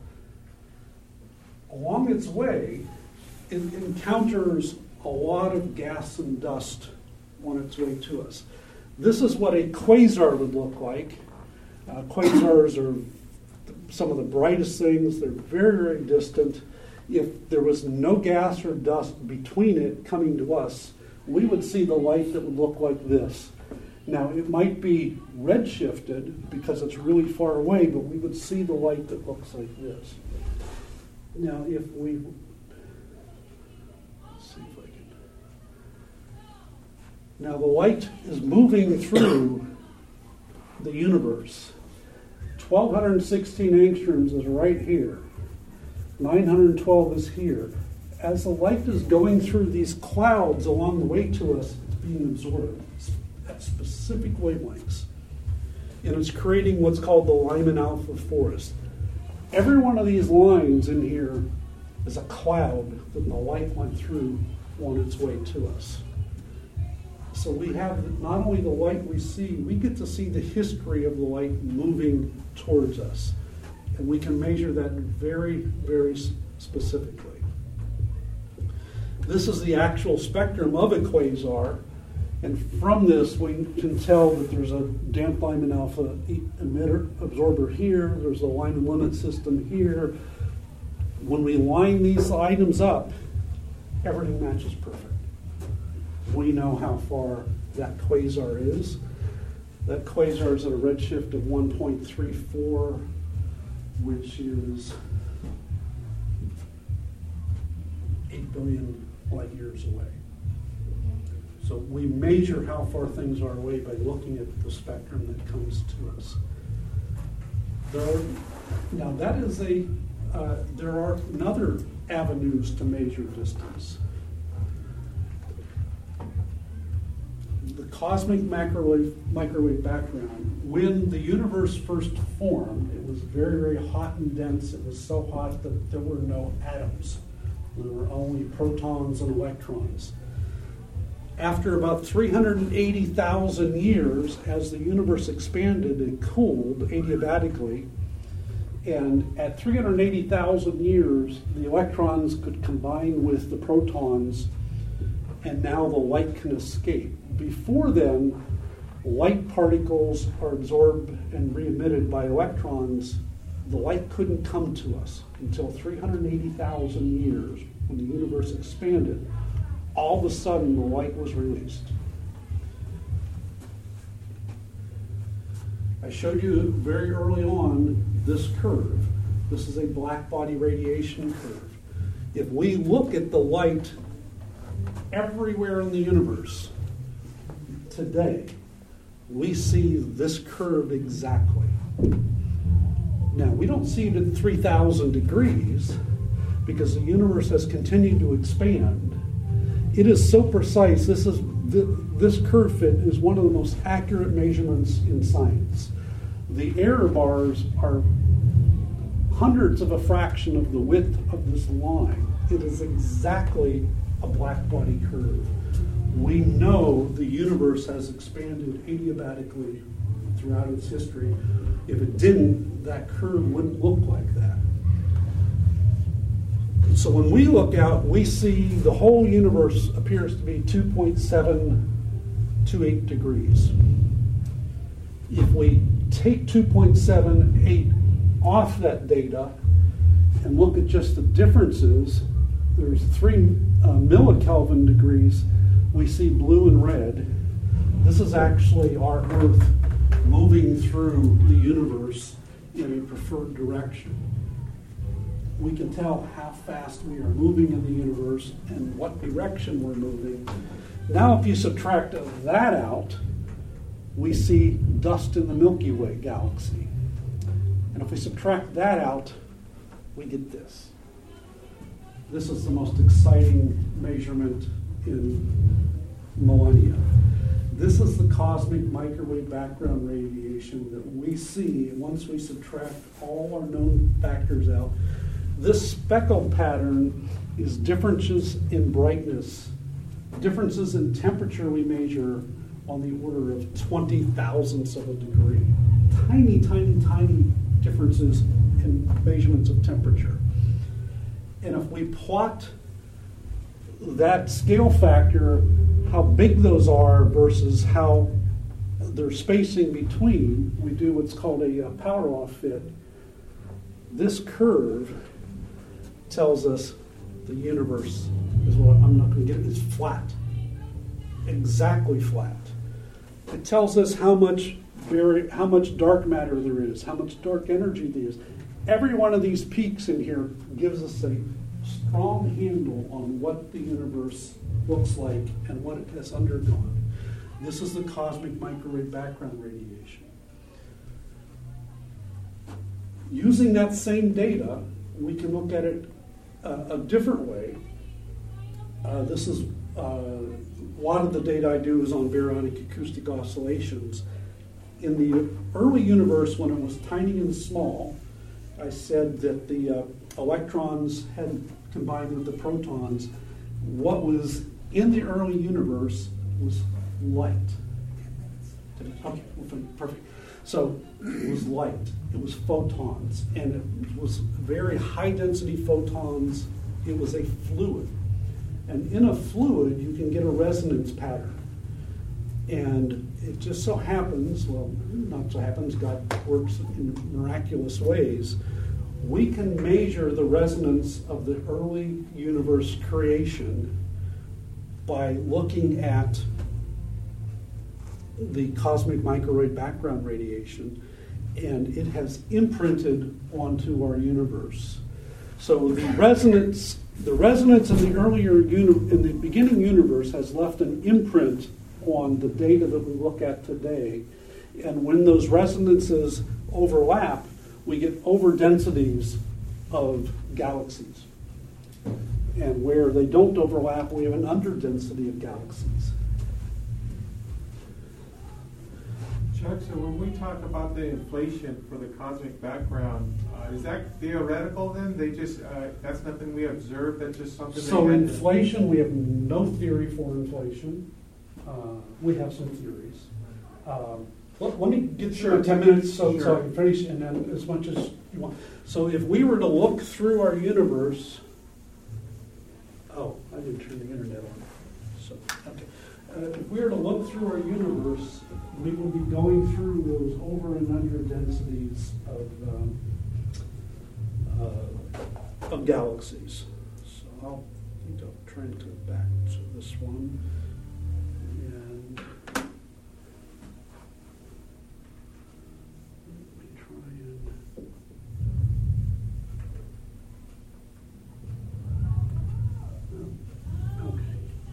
Along its way, it encounters a lot of gas and dust on its way to us. This is what a quasar would look like. Uh, quasars are some of the brightest things. They're very, very distant. If there was no gas or dust between it coming to us, we would see the light that would look like this. Now, it might be redshifted because it's really far away, but we would see the light that looks like this. Now, if we, let's see if I can. Now, the light is moving through the universe. twelve sixteen angstroms is right here. nine hundred twelve is here. As the light is going through these clouds along the way to us, it's being absorbed at specific wavelengths. And it's creating what's called the Lyman alpha forest. Every one of these lines in here is a cloud that the light went through on its way to us. So we have not only the light we see, we get to see the history of the light moving towards us. And we can measure that very, very specifically. This is the actual spectrum of a quasar. And from this, we can tell that there's a damped Lyman alpha emitter absorber here. There's a Lyman limit system here. When we line these items up, everything matches perfect. We know how far that quasar is. That quasar is at a redshift of one point three four, which is eight billion light years away. So we measure how far things are away by looking at the spectrum that comes to us. There are, now that is a, uh, there are other avenues to measure distance. The cosmic microwave, microwave background, when the universe first formed, it was very, very hot and dense. It was so hot that there were no atoms. There were only protons and electrons. After about three hundred eighty thousand years, as the universe expanded and cooled adiabatically, and at three hundred eighty thousand years, the electrons could combine with the protons, and now the light can escape. Before then, light particles are absorbed and re-emitted by electrons. The light couldn't come to us until three hundred eighty thousand years, when the universe expanded. All of a sudden, the light was released. I showed you very early on this curve. This is a black body radiation curve. If we look at the light everywhere in the universe today, we see this curve exactly. Now, we don't see it at three thousand degrees because the universe has continued to expand. It is so precise. This is this curve fit is one of the most accurate measurements in science. The error bars are hundredths of a fraction of the width of this line. It is exactly a black body curve. We know the universe has expanded adiabatically throughout its history. If it didn't, that curve wouldn't look like that. So when we look out, we see the whole universe appears to be two point seven two eight degrees. If we take two point seven eight off that data and look at just the differences, there's three uh, millikelvin degrees. We see blue and red. This is actually our Earth moving through the universe in a preferred direction. We can tell how fast we are moving in the universe and what direction we're moving. Now, if you subtract that out, we see dust in the Milky Way galaxy. And if we subtract that out, we get this. This is the most exciting measurement in millennia. This is the cosmic microwave background radiation that we see once we subtract all our known factors out. This speckle pattern is differences in brightness, differences in temperature we measure on the order of twenty thousandths of a degree. Tiny, tiny, tiny differences in measurements of temperature. And if we plot that scale factor, how big those are versus how they're spacing between, we do what's called a, a power law fit. This curve tells us the universe is what I'm not going to get is flat, exactly flat. It tells us how much very how much dark matter there is, how much dark energy there is. Every one of these peaks in here gives us a strong handle on what the universe looks like and what it has undergone. This is the cosmic microwave background radiation. Using that same data, we can look at it uh, a different way. Uh, this is uh, a lot of the data I do is on baryonic acoustic oscillations. In the early universe, when it was tiny and small, I said that the uh, electrons had combined with the protons. What was in the early universe was light. Okay, perfect. So it was light. It was photons, and it was very high density photons. It was a fluid. And in a fluid, you can get a resonance pattern. And it just so happens, well, not so happens, God works in miraculous ways. We can measure the resonance of the early universe creation by looking at the cosmic microwave background radiation, and it has imprinted onto our universe. So the resonance, the resonance in the earlier uni- in the beginning universe has left an imprint on the data that we look at today, and when those resonances overlap, we get overdensities of galaxies. And where they don't overlap, we have an underdensity of galaxies. Chuck, so when we talk about the inflation for the cosmic background, uh, is that theoretical then? They just, uh, that's nothing we observe, that's just something So they had inflation, to... we have no theory for inflation. Uh, we have some theories. Um, let, let me get sure. through ten minutes so, Sure. so I can finish, and then as much as you want. So if we were to look through our universe, oh, I didn't turn the internet on. So okay, uh, if we were to look through our universe, we will be going through those over and under densities of um, uh, of galaxies. So I'll, I think I'll try and go back to this one. And let me try and oh, okay.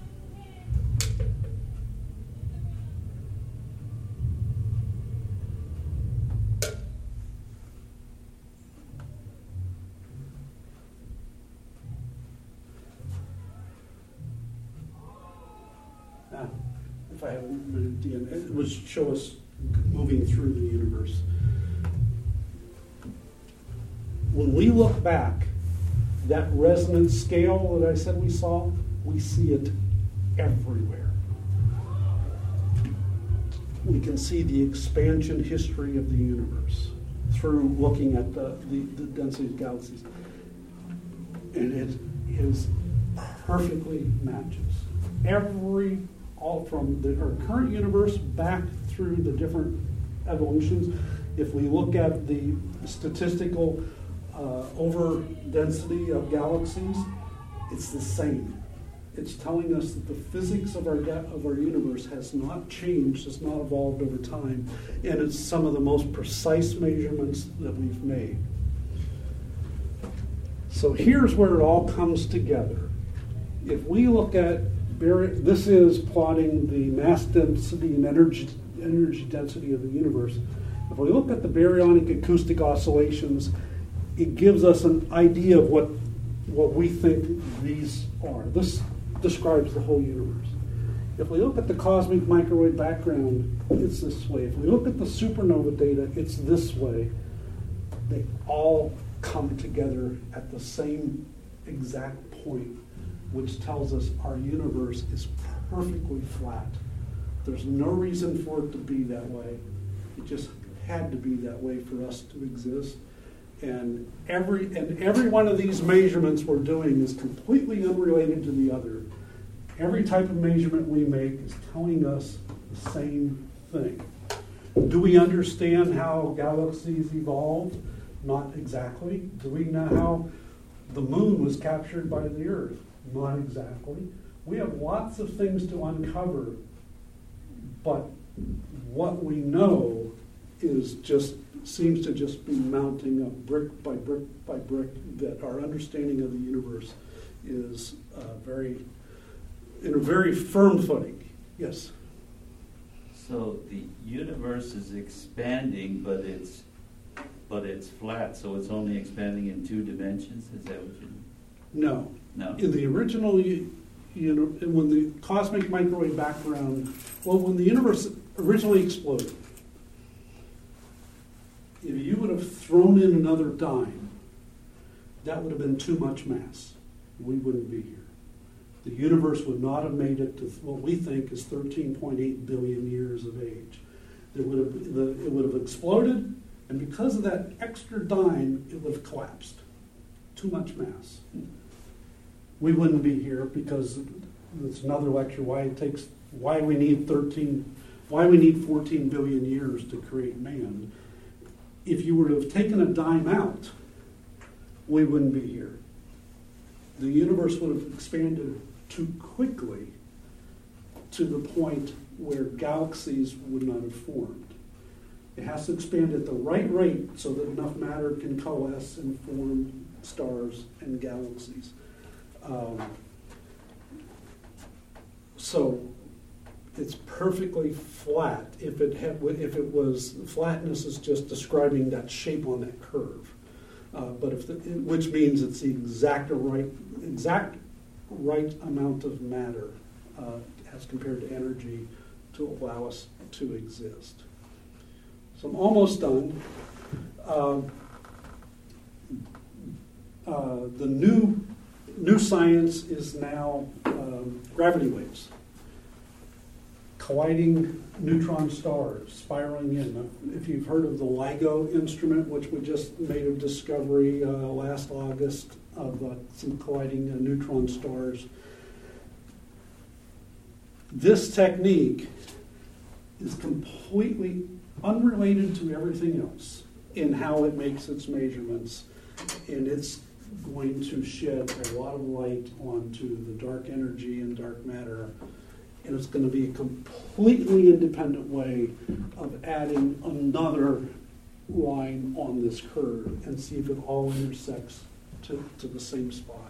Ah, if I have a minute, D N A, it would show us moving through the universe. When we look back That resonance scale that I said we saw, we see it everywhere. We can see the expansion history of the universe through looking at the, the, the density of galaxies. And it is perfectly matches. Every, all from the, our current universe back through the different evolutions. If we look at the statistical uh, over density of galaxies, it's the same. It's telling us that the physics of our of our universe has not changed, has not evolved over time, and it's some of the most precise measurements that we've made. So here's where it all comes together. If we look at, this is plotting the mass density and energy, energy density of the universe. If we look at the baryonic acoustic oscillations, it gives us an idea of what, what we think these are. This describes the whole universe. If we look at the cosmic microwave background, it's this way. If we look at the supernova data, it's this way. They all come together at the same exact point, which tells us our universe is perfectly flat. There's no reason for it to be that way. It just had to be that way for us to exist. And every and every one of these measurements we're doing is completely unrelated to the other. Every type of measurement we make is telling us the same thing. Do we understand how galaxies evolved? Not exactly. Do we know how the moon was captured by the Earth? Not exactly. We have lots of things to uncover, but what we know is just seems to just be mounting up brick by brick by brick, that our understanding of the universe is uh, very in a very firm footing. Yes? So the universe is expanding, but it's but it's flat, so it's only expanding in two dimensions? Is that what you mean? No. No. In the original, you, you know, when the cosmic microwave background, well, when the universe originally exploded, if you would have thrown in another dime, that would have been too much mass. We wouldn't be here. The universe would not have made it to what we think is thirteen point eight billion years of age. There would have, the, it would have exploded, and because of that extra dime, it would have collapsed. Too much mass. We wouldn't be here because it's another lecture why it takes why we need thirteen why we need fourteen billion years to create man. If you were to have taken a dime out, we wouldn't be here. The universe would have expanded too quickly to the point where galaxies would not have formed. It has to expand at the right rate so that enough matter can coalesce and form stars and galaxies. Um, so it's perfectly flat. If it had, if it was, flatness is just describing that shape on that curve. Uh, but if the, which means it's the exact right, exact right amount of matter uh, as compared to energy to allow us to exist. So I'm almost done. Uh, uh, the new new science is now um, gravity waves. Colliding neutron stars, spiraling in. If you've heard of the LIGO instrument, which we just made a discovery uh, last August of uh, some colliding uh, neutron stars. This technique is completely unrelated to everything else in how it makes its measurements, and it's going to shed a lot of light onto the dark energy and dark matter. And it's going to be a completely independent way of adding another line on this curve and see if it all intersects to, to the same spot.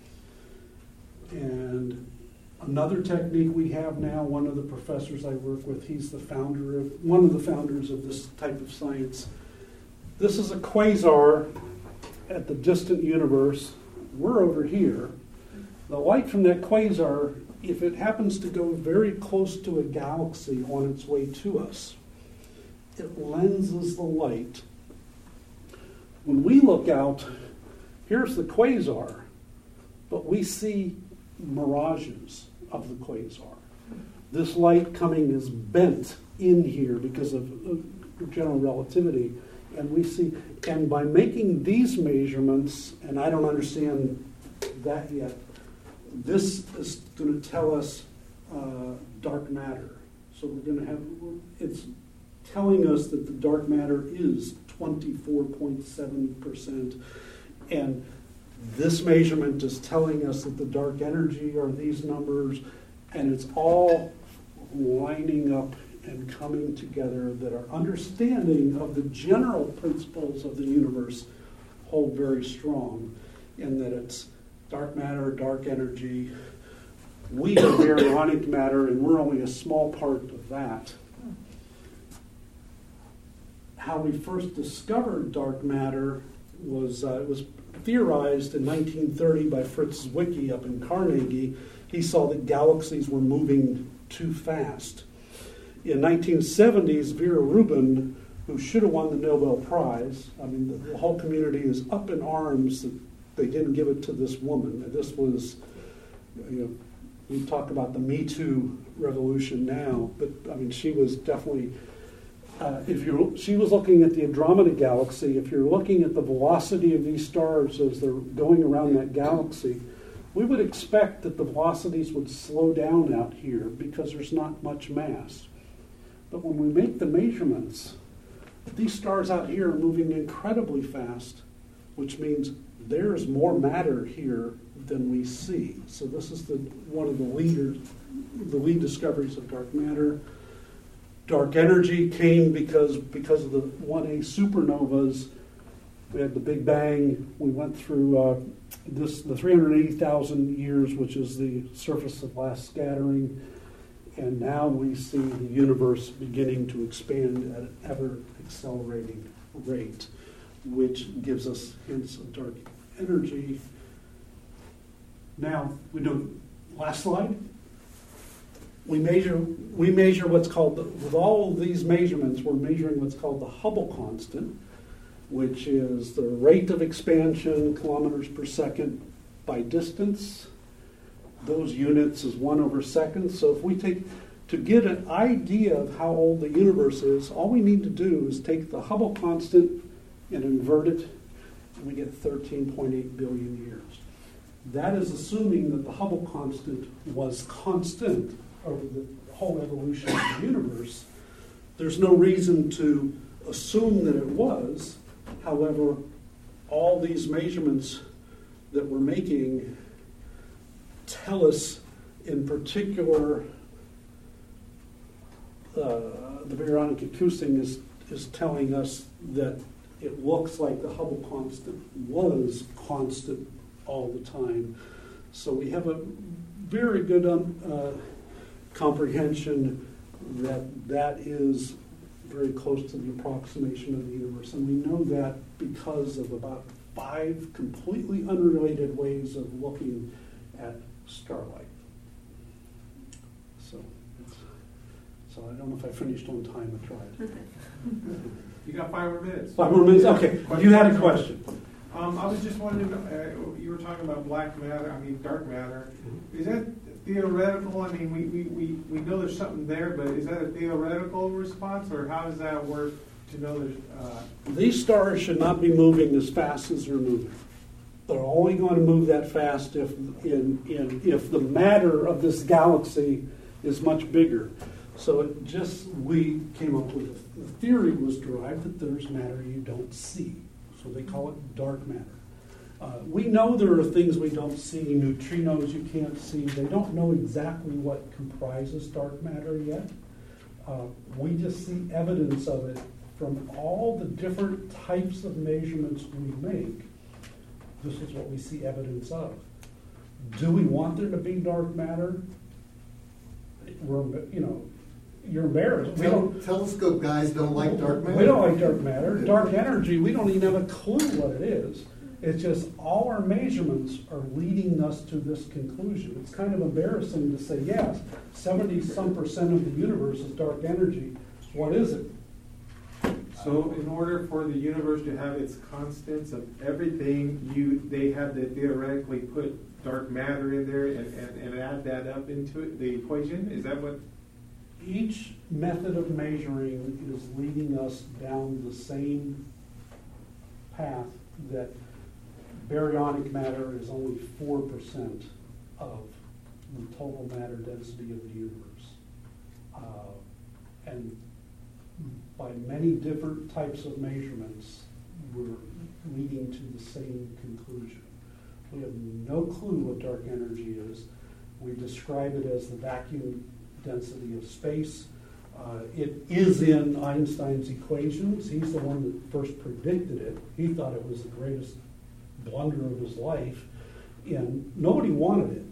And another technique we have now, one of the professors I work with, he's the founder of, one of the founders of this type of science. This is a quasar at the distant universe. We're over here. The light from that quasar, if it happens to go very close to a galaxy on its way to us, it lenses the light. When we look out here's the quasar, but we see mirages of the quasar. This light coming is bent in here because of, of general relativity, and we see, and by making these measurements, and I don't understand that yet, this is going to tell us uh, dark matter. So we're going to have, it's telling us that the dark matter is twenty-four point seven percent, and this measurement is telling us that the dark energy are these numbers, and it's all lining up and coming together, that our understanding of the general principles of the universe hold very strong, in that it's dark matter, dark energy. We are baryonic matter, and we're only a small part of that. How we first discovered dark matter was uh, it was theorized in nineteen thirty by Fritz Zwicky up in Carnegie. He saw that galaxies were moving too fast. In nineteen seventies, Vera Rubin, who should have won the Nobel Prize, I mean, the, the whole community is up in arms that they didn't give it to this woman. And this was, you know, we talk about the Me Too revolution now, but I mean, she was definitely, uh, if you're, she was looking at the Andromeda galaxy. If you're looking at the velocity of these stars as they're going around that galaxy, we would expect that the velocities would slow down out here because there's not much mass. But when we make the measurements, these stars out here are moving incredibly fast, which means there's more matter here than we see. So this is the one of the leaders, the lead discoveries of dark matter. Dark energy came because because of the one A supernovas. We had the Big Bang. We went through uh, this the three hundred eighty thousand years, which is the surface of last scattering, and now we see the universe beginning to expand at an ever accelerating rate, which gives us hints of dark energy. Now we do last slide. We measure we measure what's called the, with all of these measurements. We're measuring what's called the Hubble constant, which is the rate of expansion, kilometers per second by distance. Those units is one over second. So if we take, to get an idea of how old the universe is, all we need to do is take the Hubble constant and invert it, and we get thirteen point eight billion years. That is assuming that the Hubble constant was constant over the whole evolution of the universe. There's no reason to assume that it was. However, all these measurements that we're making tell us, in particular, uh, the baryonic acoustic is, is telling us that it looks like the Hubble constant was constant all the time. So we have a very good um, uh, comprehension that that is very close to the approximation of the universe. And we know that because of about five completely unrelated ways of looking at starlight. So, it's, so I don't know if I finished on time. I tried. You got five more minutes. Five more minutes? Okay. You had a question. Um, I was just wondering, uh, you were talking about black matter, I mean dark matter. Is that theoretical? I mean, we, we, we, we know there's something there, but is that a theoretical response, or how does that work to know there's... Uh... These stars should not be moving as fast as they're moving. They're only going to move that fast if, in, in, if the matter of this galaxy is much bigger. So it just, we came up with, the theory was derived that there's matter you don't see. So they call it dark matter. Uh, we know there are things we don't see, neutrinos you can't see. They don't know exactly what comprises dark matter yet. Uh, we just see evidence of it from all the different types of measurements we make. This is what we see evidence of. Do we want there to be dark matter? We're, you know, you're embarrassed. We don't, telescope guys don't like dark matter. We don't like dark matter. Dark energy, we don't even have a clue what it is. It's just all our measurements are leading us to this conclusion. It's kind of embarrassing to say, yes, seventy some percent of the universe is dark energy. What is it? So in order for the universe to have its constants of everything, you they had to theoretically put dark matter in there and, and, and add that up into it, the equation? Is that what? Each method of measuring is leading us down the same path that baryonic matter is only four percent of the total matter density of the universe. Uh, and by many different types of measurements, we're leading to the same conclusion. We have no clue what dark energy is. We describe it as the vacuum density of space. Uh, it is in Einstein's equations. He's the one that first predicted it. He thought it was the greatest blunder of his life, and nobody wanted it.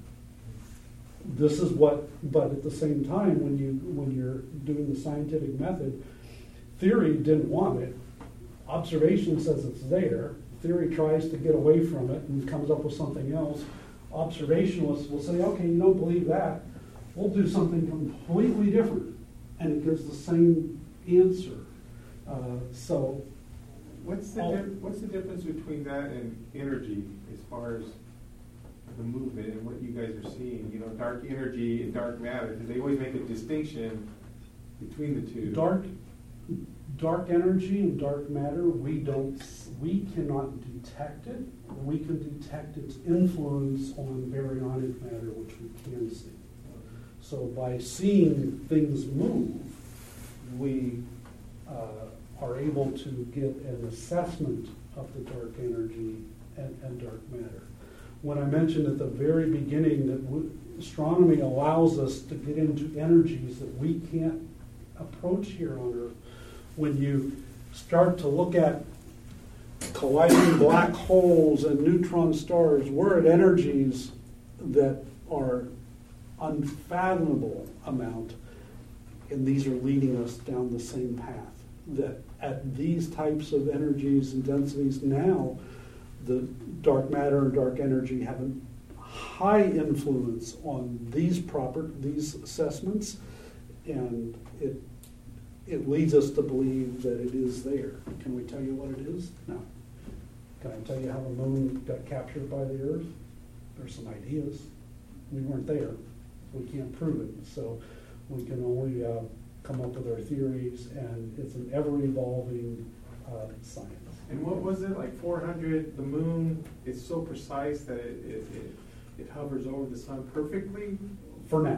This is what, but at the same time, when you when you're doing the scientific method, theory didn't want it. Observation says it's there. Theory tries to get away from it and comes up with something else. Observationalists will say, okay, you don't believe that. We'll do something completely different. And it gives the same answer. Uh, so, What's the, all, di- what's the difference between that and energy as far as the movement and what you guys are seeing? You know, dark energy and dark matter, because they always make a distinction between the two. Dark Dark energy and dark matter, we don't, we cannot detect it. We can detect its influence on baryonic matter, which we can see. So by seeing things move, we uh, are able to get an assessment of the dark energy and, and dark matter. When I mentioned at the very beginning that w- astronomy allows us to get into energies that we can't approach here on Earth, when you start to look at colliding black holes and neutron stars, we're at energies that are unfathomable amount, and these are leading us down the same path. That at these types of energies and densities now, the dark matter and dark energy have a high influence on these proper these assessments, and it it leads us to believe that it is there. Can we tell you what it is? No. Can I tell you how the moon got captured by the Earth? There's some ideas. We weren't there. We can't prove it. So we can only uh, come up with our theories, and it's an ever-evolving uh, science. And what was it, like four hundred, the moon is so precise that it, it, it, it hovers over the sun perfectly? For now.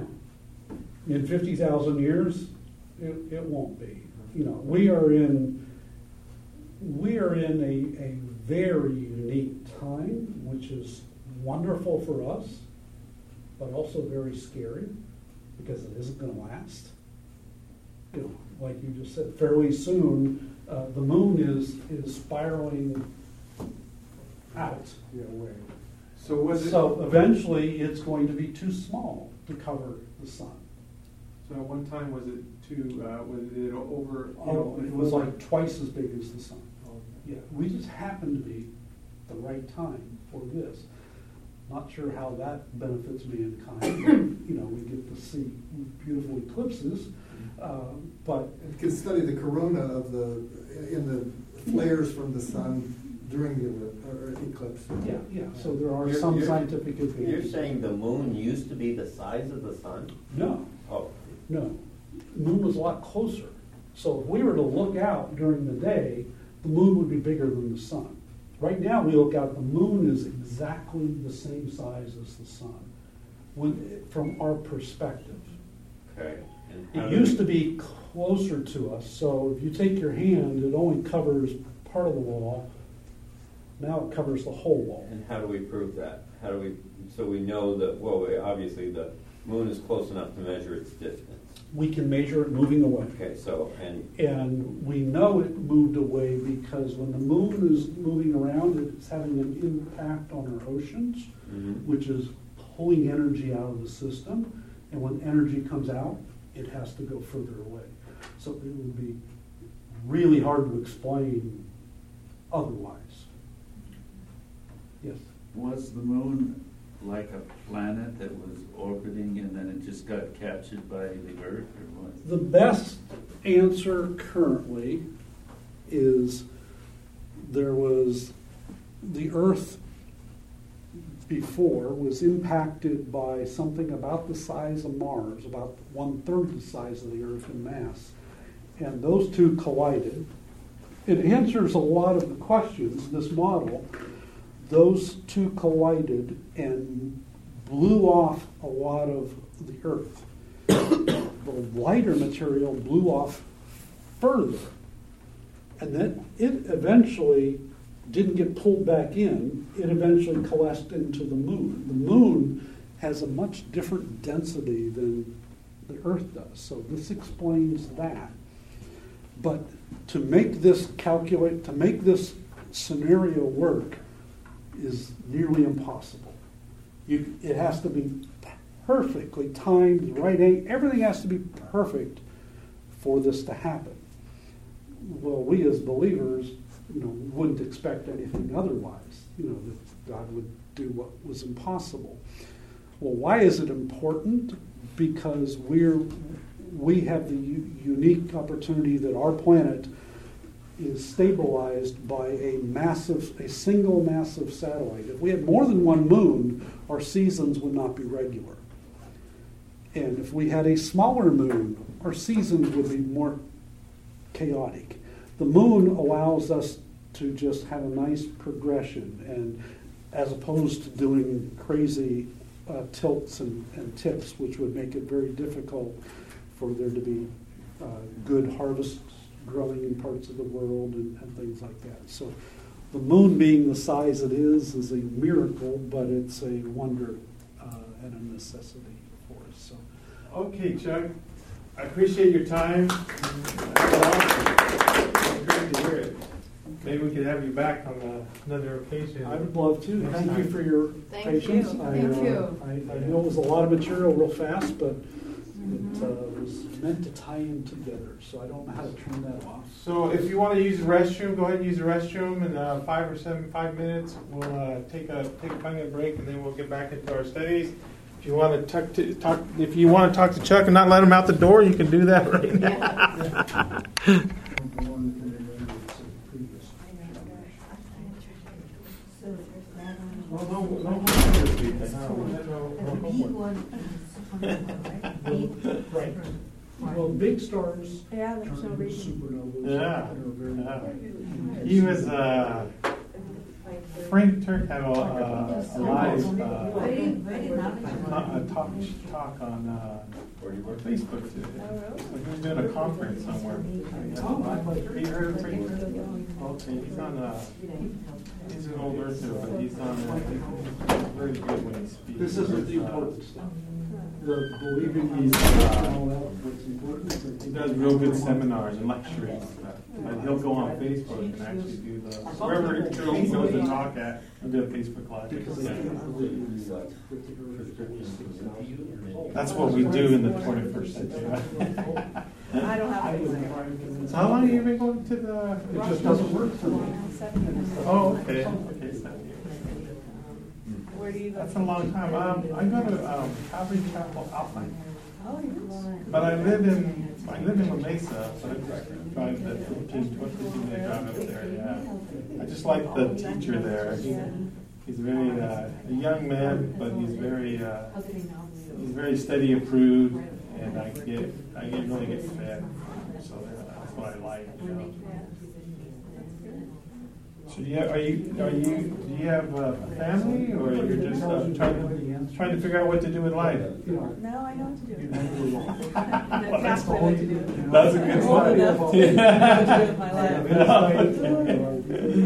In fifty thousand years, it, it won't be. You know, we are in we are in a, a very unique time, which is wonderful for us, but also very scary because it isn't going to last. You know, like you just said, fairly soon uh, the moon is is spiraling out. Yeah, way. So was it? So eventually, it's going to be too small to cover the sun. So at one time, was it too? Uh, was it over? You Oh, know, it was like twice as big as the sun. Oh, Yeah, we just happened to be the right time for this. Not sure how that benefits mankind. You know, we get to see beautiful eclipses, uh, but You can study the corona of the in the flares from the sun during the or eclipse. yeah, yeah. So there are You're- some you're- scientific You're advantages. saying the moon used to be the size of the sun? No, Oh, no. The moon was a lot closer. So if we were to look out during the day, the moon would be bigger than the sun. Right now, we look out, the moon is exactly the same size as the sun, when, from our perspective. okay. And how It do used we- to be closer to us, so if you take your hand, it only covers part of the wall. Now it covers the whole wall. And how do we prove that? How do we, so we know that, well, we- obviously the moon is close enough to measure its distance. We can measure it moving away. Okay, so, and, And we know it moved away because when the moon is moving around, it's having an impact on our oceans, mhm. which is pulling energy out of the system. And when energy comes out, it has to go further away. So it would be really hard to explain otherwise. Yes? Was the moon like a planet that was orbiting and then it just got captured by the Earth, or what? The best answer currently is there was the Earth before was impacted by something about the size of Mars, about one-third the size of the Earth in mass. And those two collided. It answers a lot of the questions, this model. Those two collided and blew off a lot of the Earth. The lighter material blew off further. And then it eventually didn't get pulled back in. It eventually coalesced into the moon. The moon has a much different density than the Earth does. So this explains that. But to make this calculate, to make this scenario work is nearly impossible. You, it has to be perfectly timed, the right angle. Everything has to be perfect for this to happen. Well, we as believers, you know, wouldn't expect anything otherwise. You know, that God would do what was impossible. Well, why is it important? Because we're we have the u- unique opportunity that our planet is stabilized by a massive, a single massive satellite. If we had more than one moon, our seasons would not be regular. And if we had a smaller moon, our seasons would be more chaotic. The moon allows us to just have a nice progression, and as opposed to doing crazy uh, tilts and, and tips, which would make it very difficult for there to be uh, good harvests growing in parts of the world and, and things like that. So the moon being the size it is is a miracle, but it's a wonder uh, and a necessity for us. So. Okay, Chuck, I appreciate your time. It's great to hear it. Maybe we could have you back on uh, another occasion. I would love to. Next Thank time. you for your Thank patience. you. I, Thank uh, you. I, I know it was a lot of material real fast, but it uh, was meant to tie in together, so I don't know how to turn that off. So if you want to use the restroom, go ahead and use the restroom in uh, five or seven, five minutes. We'll uh, take a take a five minute break, and then we'll get back into our studies. If you want to talk to talk, if you want to talk to Chuck and not let him out the door, you can do that right now. Well, no, no homework this week. No, no homework. Right. Well, big stars Yeah, there's no turn reason. supernovas. Yeah. They're very Yeah. He was, uh, Frank Turk had a, uh, a live, uh, Very, very a knowledgeable. talk, talk on, uh, Facebook today. So he was doing a conference somewhere. He heard of Frank? Okay, he's on, uh, he's an old earther, but he's on, uh, very good when he speaks. This isn't the important stuff. The believing He's, he's uh, all that, what's important is that He does real good seminars and lectures, but he'll go on Facebook and actually do the, wherever he goes to talk at, he'll do a Facebook Live. because they can't believe that the earth is six thousand years old. That's what we do in the twenty-first century. I don't have anything. So how long have you been going to the? It just doesn't work for me. Oh, okay. Okay, seven years. Where do you go? That's a long time. Um, I go to um, Calvary Chapel Alpine, Oh, yes. but I live in I live in La Mesa, so I just drive the fifteen, twenty minute drive up there. Yeah, I just like the teacher there. He's, he's very uh, a young man, but he's very uh, he's very steady approved, and I get I get really get fed. So that's what I like. You know. So do you, are you are you do you have a family, or you're just uh, trying to trying to figure out what to do in life? No, I know what to do. Well, that's Exactly what to do. That's a good I'm old start. enough to know what to do with my life.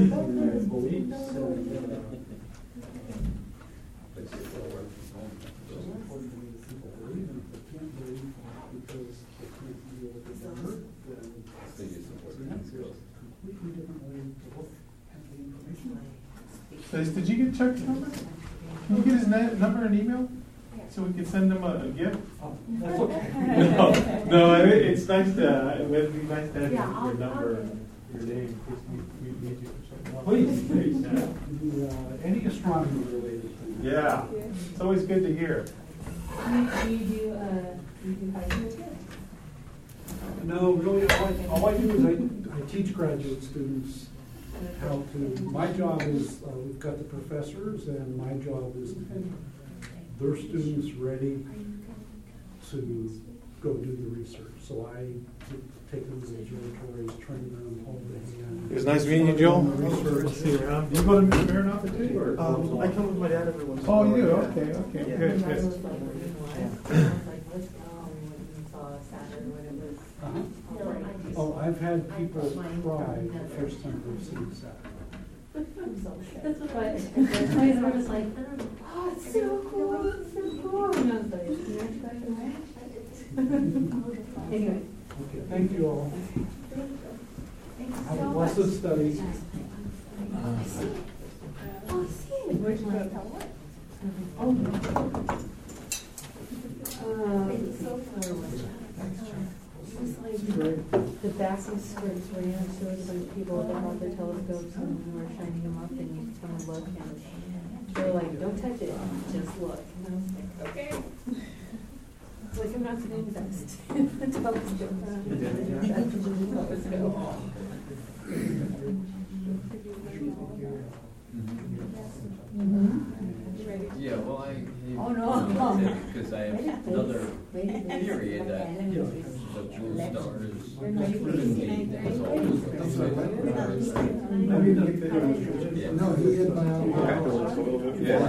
Liz, did you get Chuck's number? Can you get his na- number and email so we can send him a, a gift? No, no, it, it's nice to. It would be nice to have Yeah, your, I'll- your number, I'll- and your name, in case we, we need you for something else. Please, please. Yeah. Uh, any astronomy related thing. Yeah, it's always good to hear. Do you do, uh, do you do high school kids? No, really, all I, all I do is I, I teach graduate students how to, my job is, uh, we've got the professors, and my job is their students ready to go do the research. So I take them to the laboratories, train them, hold their hand. It was nice meeting you, Joel. Research. See you around. You go to Maranatha too, or? Um, I come with my dad every once in a Oh, while. you do? yeah. Okay, okay, Yeah. good, And I good. was like, I was like, let's go, and we went and saw Saturn when it was. Uh-huh. Oh, I've had people cry the first time they've seen Saturn. That's what I, I was like, oh, it's so cool, it's so cool. And I was like, anyway. Okay, thank you all. Have a blessed study. Oh, see it. Where's my palette? Oh, It's like the back of scripts where you have shows like people that have their telescopes and we're shining them up and you come and look and they're like, don't touch it, just look. And I was like, okay. It's like I'm not going to invest in the telescope. Let's go. Yeah, well, I, Oh, no. because I have another theory that the blue stars could be as old as the Yeah. No, he hit my own. Yeah.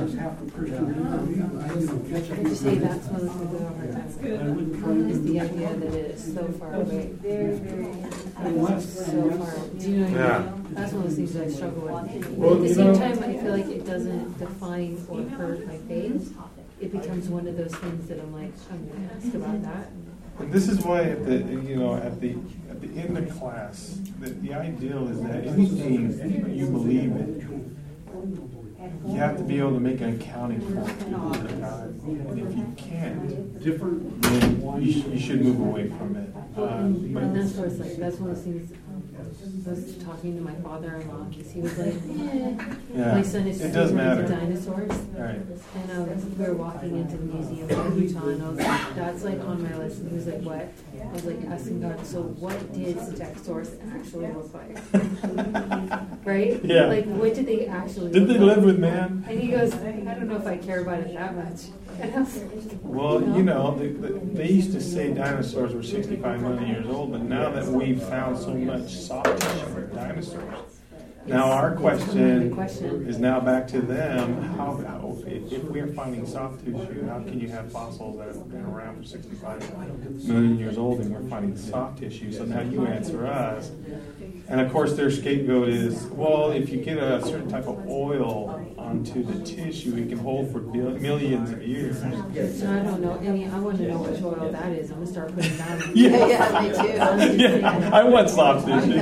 Would you say that's one of the things we have a hard time with? Is the idea that it is so far away. Very, very. So far. Do you know what I Yeah. mean? That's one of those things that I struggle with. Well, But at the you same know- time, I feel like it doesn't define or hurt my faith. It becomes one of those things that I'm like, I'm going to ask about that. And this is why at the, you know, at the, at the end of class, the, the ideal is that anything you believe in, you have to be able to make an accounting for it to the Word of God. And if you can't, Different. then you, sh- you should move away from it. Um, but And that's where it's like, that's one of those things, I was talking to my father-in-law, because he was like, eh. Yeah, My son is it super does into matter. dinosaurs. Right. And I was, we were walking into the museum in Utah, and I was like, that's like on my list. And he was like, what? I was like asking God, so what did Stegosaurus actually look like? Right? Yeah. Like, what did they actually Did look they like? live with man? And he goes, I don't know if I care about it that much. And I was like, Well, you know, the, the, they used to say dinosaurs were sixty-five million years old, but now that we've found so much soft tissue in dinosaurs, now our question is now back to them, how, how if, if we're finding soft tissue, how can you have fossils that have been around for sixty-five million years old and we're finding soft tissue? So now you answer us. And of course their scapegoat is, well, if you get a certain type of oil onto the tissue, it can hold for bil- millions of years. so I don't know. I mean, I want to know which oil that is. I'm going to start putting that in. Yeah. Yeah, me too. Yeah, I want soft tissue.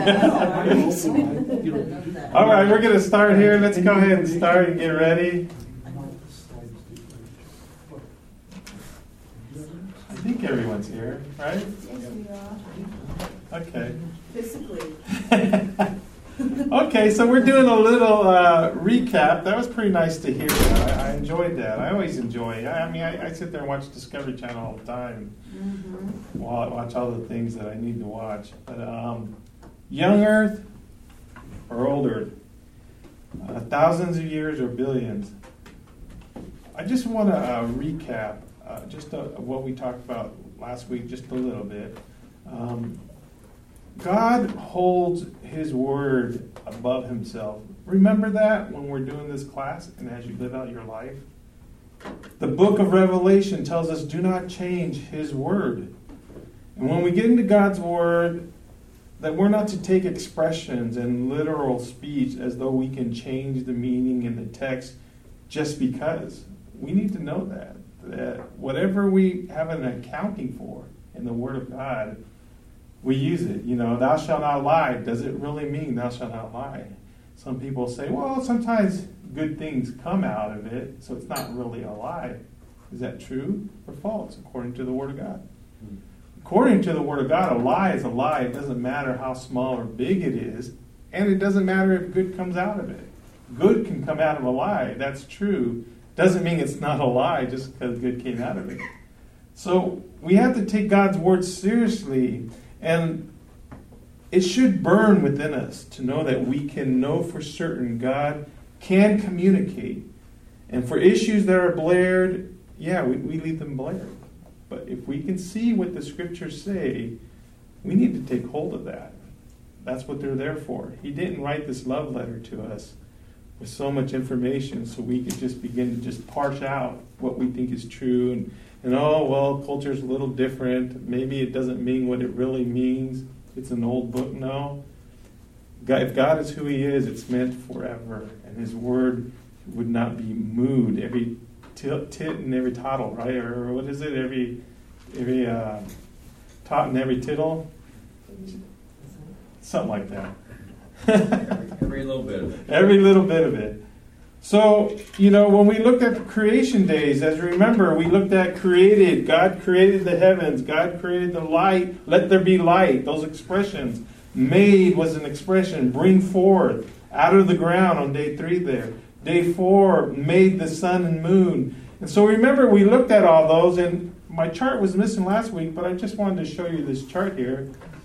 All right, we're going to start here. Let's go ahead and start and get ready. I think everyone's here, right? Okay. Physically. Okay, so we're doing a little uh, recap. That was pretty nice to hear. I, I enjoyed that. I always enjoy. I, I mean, I, I sit there and watch Discovery Channel all the time. Mm-hmm. Wa- Watch all the things that I need to watch. But um, young Earth or old Earth, uh, thousands of years or billions. I just want to uh, recap uh, just uh, what we talked about last week, just a little bit. Um, God holds His Word above Himself. Remember that when we're doing this class and as you live out your life? The book of Revelation tells us, do not change His Word. And when we get into God's Word, that we're not to take expressions and literal speech as though we can change the meaning in the text just because. We need to know that. That whatever we have an accounting for in the Word of God, we use it. You know, thou shalt not lie. Does it really mean thou shalt not lie? Some people say, well, sometimes good things come out of it, so it's not really a lie. Is that true or false according to the Word of God? Hmm. According to the Word of God, a lie is a lie. It doesn't matter how small or big it is, and it doesn't matter if good comes out of it. Good can come out of a lie. That's true. Doesn't mean it's not a lie just because good came out of it. So we have to take God's Word seriously. And it should burn within us to know that we can know for certain God can communicate. And for issues that are blared, yeah, we, we leave them blared. But if we can see what the scriptures say, we need to take hold of that. That's what they're there for. He didn't write this love letter to us with so much information so we could just begin to just parse out what we think is true. And, and oh, well, culture's a little different. Maybe it doesn't mean what it really means. It's an old book. No. God, if God is who he is, it's meant forever. And his word would not be moved. Every tit, tit and every tottle, right? Or what is it? Every every uh, tot and every tittle? Something like that. every, every little bit of it. Every little bit of it. So, you know, when we looked at the creation days, as you remember, we looked at created. God created the heavens. God created the light. Let there be light. Those expressions. Made was an expression. Bring forth. Out of the ground on day three there. Day four, made the sun and moon. And so remember, we looked at all those, and my chart was missing last week, but I just wanted to show you this chart here.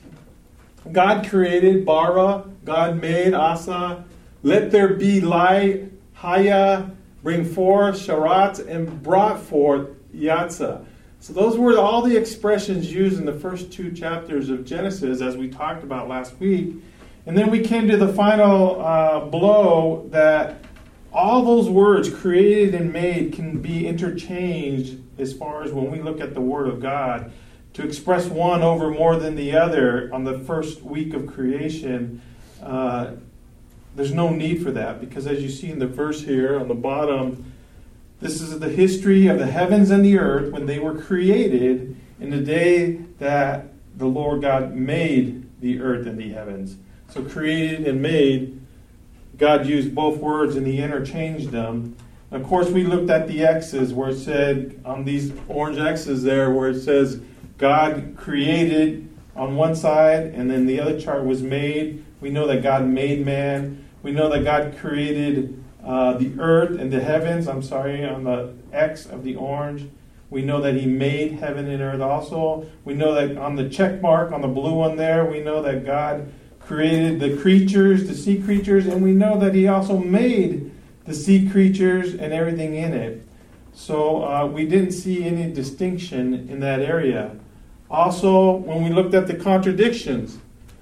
God created, bara, God made, asa, let there be light, haya, bring forth, sharat, and brought forth, yatsa. So those were all the expressions used in the first two chapters of Genesis, as we talked about last week. And then we came to the final uh, blow that all those words, created and made, can be interchanged as far as when we look at the Word of God. To express one over more than the other on the first week of creation, uh, there's no need for that, because as you see in the verse here on the bottom, this is the history of the heavens and the earth when they were created in the day that the Lord God made the earth and the heavens. So created and made, God used both words and he interchanged them. Of course, we looked at the X's where it said, on these orange X's there, where it says God created on one side and then the other chart was made. We know that God made man. We know that God created uh, the earth and the heavens. I'm sorry, on the X of the orange. We know that he made heaven and earth also. We know that on the check mark, on the blue one there, we know that God created the creatures, the sea creatures, and we know that he also made the sea creatures and everything in it. So uh, we didn't see any distinction in that area. Also, when we looked at the contradictions,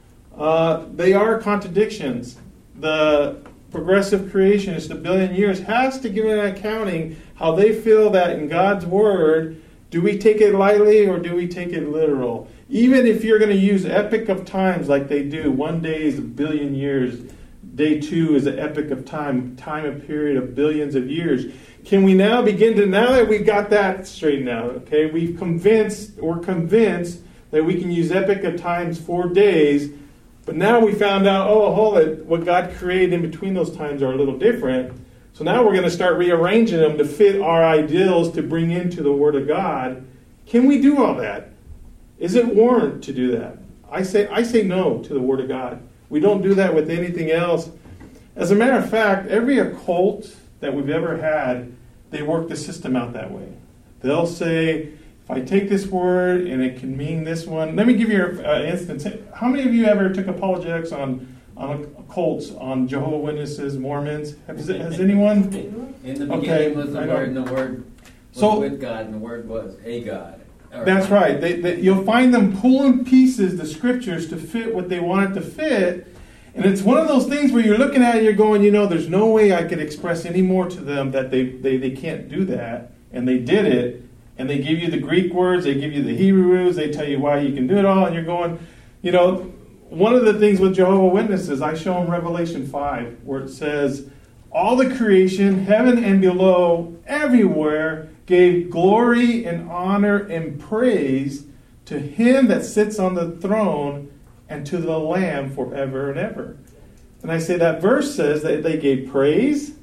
uh, they are contradictions. The progressive creationist, the billion years, has to give an accounting how they feel that in God's word, do we take it lightly or do we take it literal? Even if you're going to use epic of times like they do, one day is a billion years, day two is an epic of time, time a period of billions of years. Can we now begin to, now that we got that straightened out, okay, we've convinced, or convinced that we can use epic of times for days, but now we found out, oh, hold it, what God created in between those times are a little different. So now we're going to start rearranging them to fit our ideals to bring into the Word of God. Can we do all that? Is it warrant to do that? I say I say no to the Word of God. We don't do that with anything else. As a matter of fact, every occult that we've ever had, they work the system out that way. They'll say, if I take this word and it can mean this one. Let me give you an uh, instance. How many of you ever took apologetics on on occults, on Jehovah's Witnesses, Mormons? Has, has anyone? In the beginning okay, was the I Word, know. and the Word was So, with God, and the Word was a God. Or, that's right. They, they, you'll find them pulling pieces, the scriptures, to fit what they want it to fit. And it's one of those things where you're looking at it, you're going, you know, there's no way I could express any more to them that they, they, they can't do that. And they did it. And they give you the Greek words, they give you the Hebrews, they tell you why you can do it all. And you're going, you know, one of the things with Jehovah's Witnesses, I show them Revelation five, where it says, all the creation, heaven and below, everywhere, gave glory and honor and praise to him that sits on the throne and to the Lamb forever and ever. And I say that verse says that they gave praise,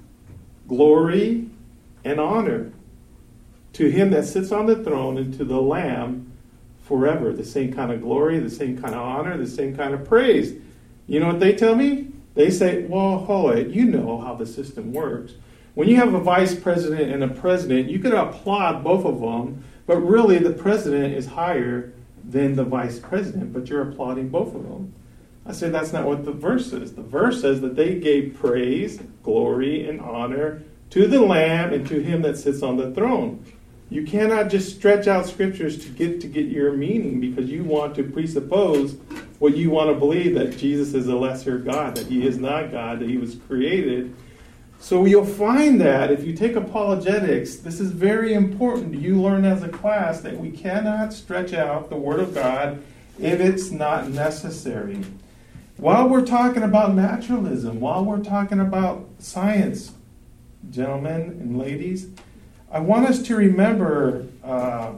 glory, and honor to him that sits on the throne and to the Lamb forever. The same kind of glory, the same kind of honor, the same kind of praise. You know what they tell me? They say, well, hold it, you know how the system works. When you have a vice president and a president, you could applaud both of them, but really the president is higher than the vice president, but you're applauding both of them. I said, that's not what the verse says. The verse says that they gave praise, glory, and honor to the Lamb and to him that sits on the throne. You cannot just stretch out scriptures to get to get your meaning because you want to presuppose what you want to believe, that Jesus is a lesser God, that he is not God, that he was created. So you'll find that if you take apologetics, this is very important. You learn as a class that we cannot stretch out the Word of God if it's not necessary. While we're talking about naturalism, while we're talking about science, gentlemen and ladies, I want us to remember, uh,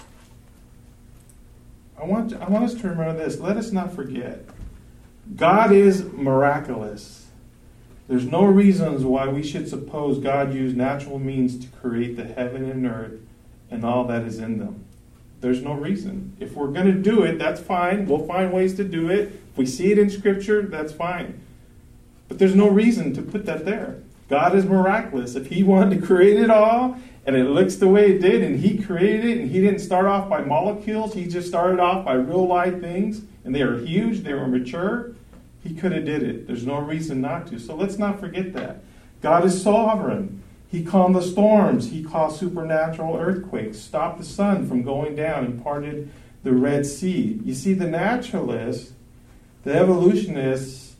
I want, I want us to remember this. Let us not forget. God is miraculous. There's no reasons why we should suppose God used natural means to create the heaven and earth and all that is in them. There's no reason. If we're going to do it, that's fine. We'll find ways to do it. If we see it in Scripture, that's fine. But there's no reason to put that there. God is miraculous. If he wanted to create it all, and it looks the way it did, and he created it, and he didn't start off by molecules, he just started off by real life things, and they were huge, they were mature, he could have did it. There's no reason not to. So let's not forget that. God is sovereign. He calmed the storms. He caused supernatural earthquakes, stopped the sun from going down, and parted the Red Sea. You see, the naturalists, the evolutionists,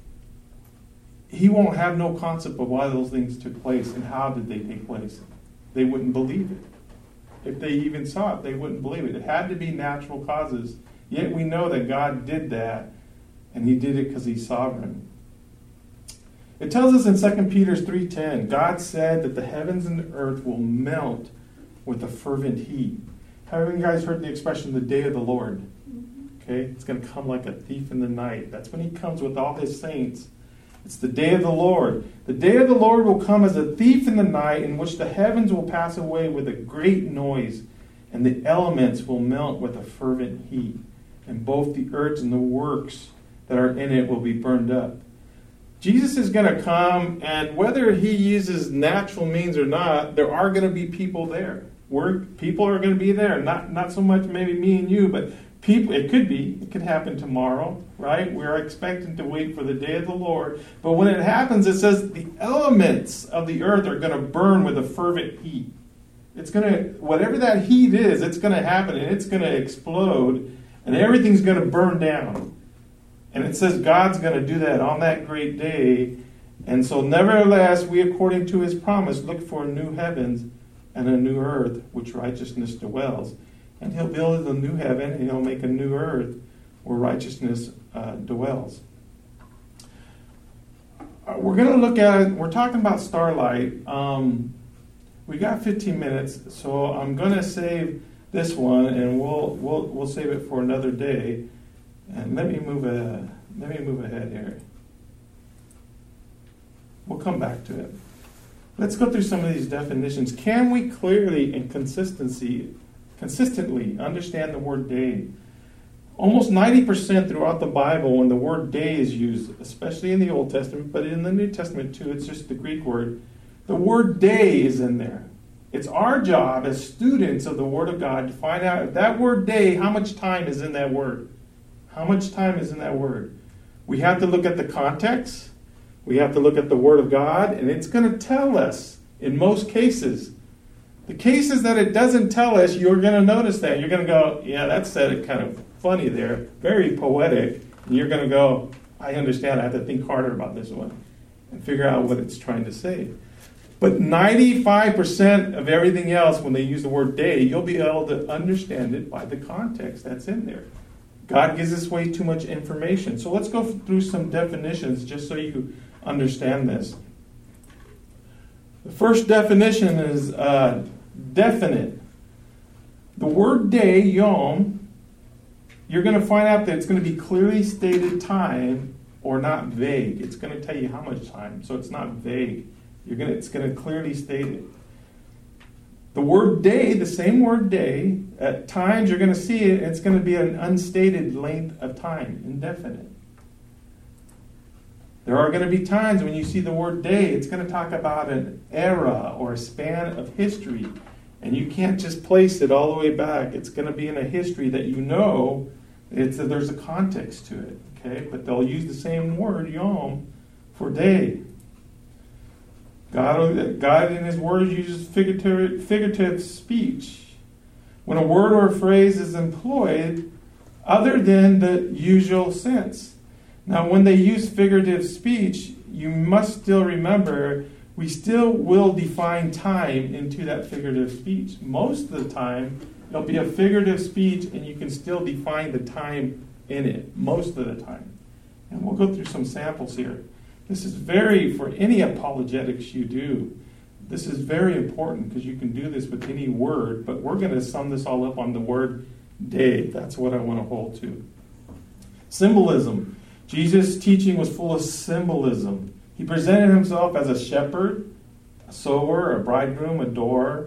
he won't have no concept of why those things took place and how did they take place. They wouldn't believe it. If they even saw it, they wouldn't believe it. It had to be natural causes. Yet we know that God did that, and he did it because he's sovereign. It tells us in Second Peter three ten, God said that the heavens and the earth will melt with a fervent heat. Haven't you guys heard the expression, the day of the Lord? Okay, it's going to come like a thief in the night. That's when he comes with all his saints. It's the day of the Lord. The day of the Lord will come as a thief in the night, in which the heavens will pass away with a great noise, and the elements will melt with a fervent heat, and both the earth and the works that are in it will be burned up. Jesus is going to come, and whether he uses natural means or not, there are going to be people there. We're, people are going to be there. Not, not so much maybe me and you, but people. It could be. It could happen tomorrow, right? We're expecting to wait for the day of the Lord. But when it happens, it says the elements of the earth are going to burn with a fervent heat. It's going to, whatever that heat is, it's going to happen, and it's going to explode, and everything's going to burn down. And it says God's going to do that on that great day. And so nevertheless, we, according to his promise, look for new heavens and a new earth, which righteousness dwells. And he'll build a new heaven, and he'll make a new earth where righteousness uh, dwells. Uh, we're going to look at, we're talking about starlight. Um, we got fifteen minutes, so I'm going to save this one, and we'll we'll we'll save it for another day. And let me move a, let me move ahead here. We'll come back to it. Let's go through some of these definitions. Can we clearly and consistency, consistently understand the word day? Almost ninety percent throughout the Bible, when the word day is used, especially in the Old Testament, but in the New Testament too, it's just the Greek word. The word day is in there. It's our job as students of the Word of God to find out if that word day, how much time is in that word. How much time is in that word? We have to look at the context. We have to look at the Word of God, and it's going to tell us in most cases. The cases that it doesn't tell us, you're going to notice that. You're going to go, yeah, that said it kind of funny there, very poetic. And you're going to go, I understand, I have to think harder about this one and figure out what it's trying to say. But ninety-five percent of everything else, when they use the word day, you'll be able to understand it by the context that's in there. God gives us way too much information. So let's go through some definitions just so you understand this. The first definition is uh, definite. The word day, yom, you're going to find out that it's going to be clearly stated time or not vague. It's going to tell you how much time, so it's not vague. You're going to, it's going to clearly state it. The word day, the same word day, at times you're going to see it, it's going to be an unstated length of time, indefinite. There are going to be times when you see the word day, it's going to talk about an era or a span of history. And you can't just place it all the way back. It's going to be in a history that you know it's that there's a context to it. Okay, but they'll use the same word, yom, for day. God, God in His Word uses figurative, figurative speech when a word or a phrase is employed other than the usual sense. Now, when they use figurative speech, you must still remember we still will define time into that figurative speech. Most of the time, it'll be a figurative speech and you can still define the time in it, most of the time. And we'll go through some samples here. This is very, for any apologetics you do, this is very important because you can do this with any word, but we're going to sum this all up on the word day. That's what I want to hold to. Symbolism. Jesus' teaching was full of symbolism. He presented himself as a shepherd, a sower, a bridegroom, a door,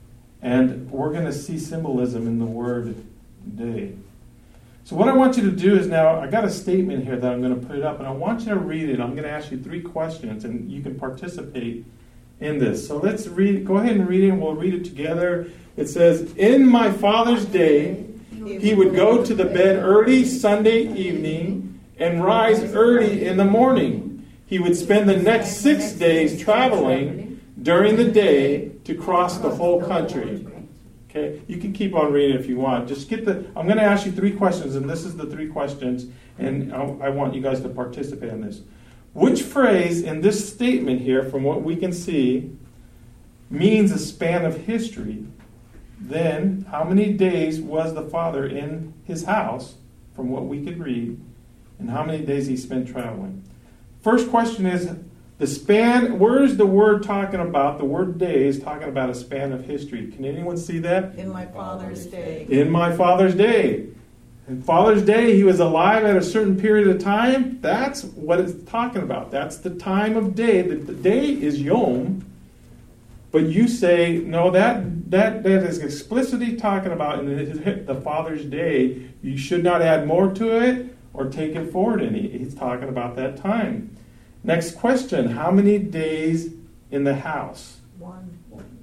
and we're going to see symbolism in the word day. So what I want you to do is now, I got a statement here that I'm going to put it up, and I want you to read it. I'm going to ask you three questions, and you can participate in this. So let's read. Go ahead and read it, and we'll read it together. It says, "In my father's day, he would go to the bed early Sunday evening and rise early in the morning. He would spend the next six days traveling during the day to cross the whole country." Okay, you can keep on reading if you want. Just get the. I'm going to ask you three questions, and this is the three questions, and I, I want you guys to participate in this. Which phrase in this statement here, from what we can see, means a span of history? Then, how many days was the father in his house, from what we could read, and how many days he spent traveling? First question is, the span, where is the word talking about? The word day is talking about a span of history. Can anyone see that? In my father's day. In my father's day. In Father's Day, he was alive at a certain period of time. That's what it's talking about. That's the time of day. The, the day is Yom. But you say, no, that, that, that is explicitly talking about in the, the Father's Day. You should not add more to it or take it forward any. He's talking about that time. Next question. How many days in the house? One.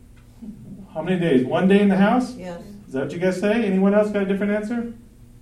How many days? One day in the house? Yes. Is that what you guys say? Anyone else got a different answer?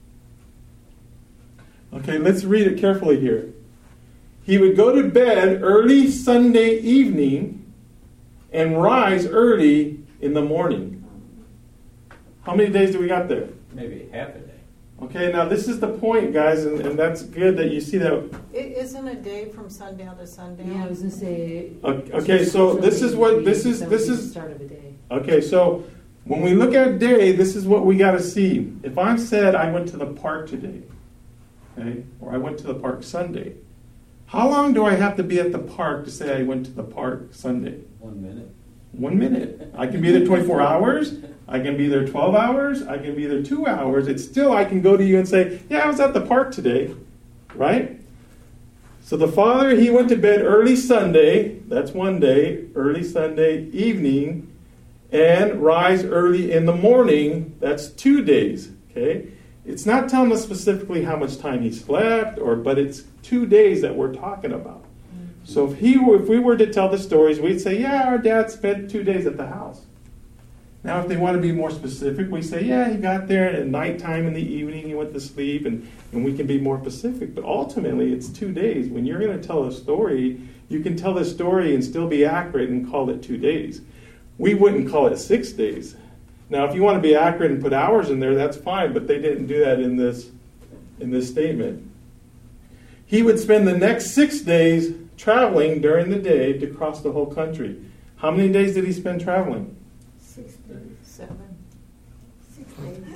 Okay, let's read it carefully here. He would go to bed early Sunday evening and rise early in the morning. How many days do we got there? Maybe half a day. Okay, now this is the point, guys, and, and that's good that you see that. It isn't a day from sundown to sundown. Yeah, I was gonna say. Okay, okay, so this is what this is. This is start of a day. Okay, so when we look at day, this is what we got to see. If I said I went to the park today, okay, or I went to the park Sunday, how long do I have to be at the park to say I went to the park Sunday? One minute. One minute. I can be there twenty-four hours. I can be there twelve hours. I can be there two hours. It's still, I can go to you and say, yeah, I was at the park today. Right? So the father, he went to bed early Sunday. That's one day. Early Sunday evening. And rise early in the morning. That's two days. Okay? It's not telling us specifically how much time he slept, or but it's two days that we're talking about. So if he were, if we were to tell the stories, we'd say, yeah, our dad spent two days at the house. Now, if they want to be more specific, we say, yeah, he got there at nighttime in the evening, he went to sleep, and, and we can be more specific. But ultimately, it's two days. When you're going to tell a story, you can tell the story and still be accurate and call it two days. We wouldn't call it six days. Now, if you want to be accurate and put hours in there, that's fine, but they didn't do that in this, in this statement. He would spend the next six days traveling during the day to cross the whole country. How many days did he spend traveling? Six days. Seven. Six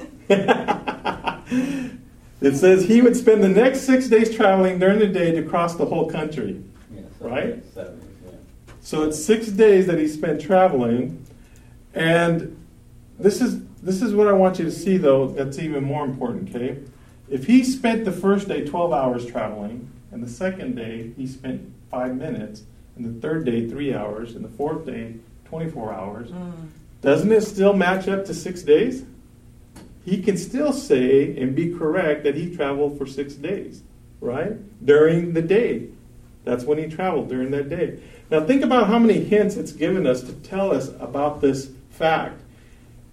days. It says he would spend the next six days traveling during the day to cross the whole country. Yeah, right? Seven, yeah. So it's six days that he spent traveling. And this is this is what I want you to see, though, that's even more important, okay? If he spent the first day twelve hours traveling, and the second day he spent five minutes, and the third day three hours, and the fourth day twenty-four hours, mm. doesn't it still match up to six days? He can still say and be correct that he traveled for six days, right? During the day. That's when he traveled, during that day. Now think about how many hints it's given us to tell us about this fact.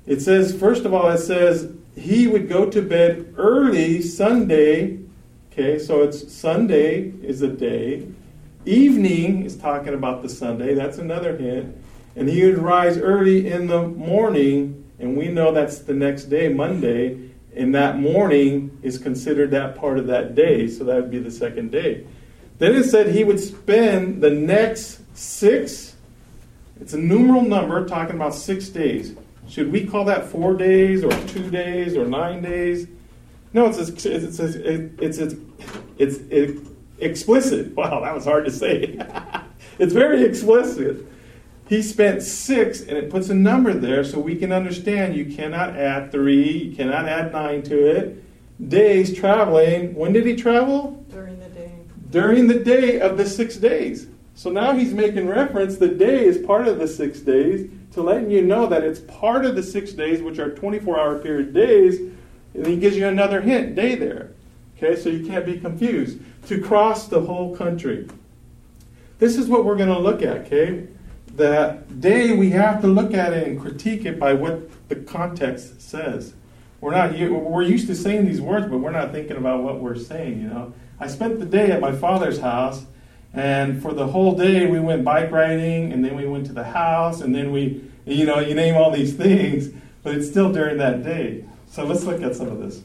It says, first of all, it says he would go to bed early Sunday. Okay, so it's Sunday is a day. Evening is talking about the Sunday. That's another hint. And he would rise early in the morning, and we know that's the next day, Monday, and that morning is considered that part of that day, so that would be the second day. Then it said he would spend the next six, it's a numeral number talking about six days. Should we call that four days or two days or nine days? No, it's it's it's it's it's, it's, it's, it's explicit. Wow, that was hard to say. It's very explicit. He spent six, and it puts a number there so we can understand you cannot add three, you cannot add nine to it. Days traveling. When did he travel? During the day. During the day of the six days. So now he's making reference, the day is part of the six days, to letting you know that it's part of the six days, which are twenty-four hour period days, and he gives you another hint, day there. Okay, so you can't be confused. To cross the whole country. This is what we're going to look at, okay? That day, we have to look at it and critique it by what the context says. We're not we're used to saying these words, but we're not thinking about what we're saying. You know, I spent the day at my father's house, and for the whole day we went bike riding, and then we went to the house, and then we, you know, you name all these things, but it's still during that day. So let's look at some of this.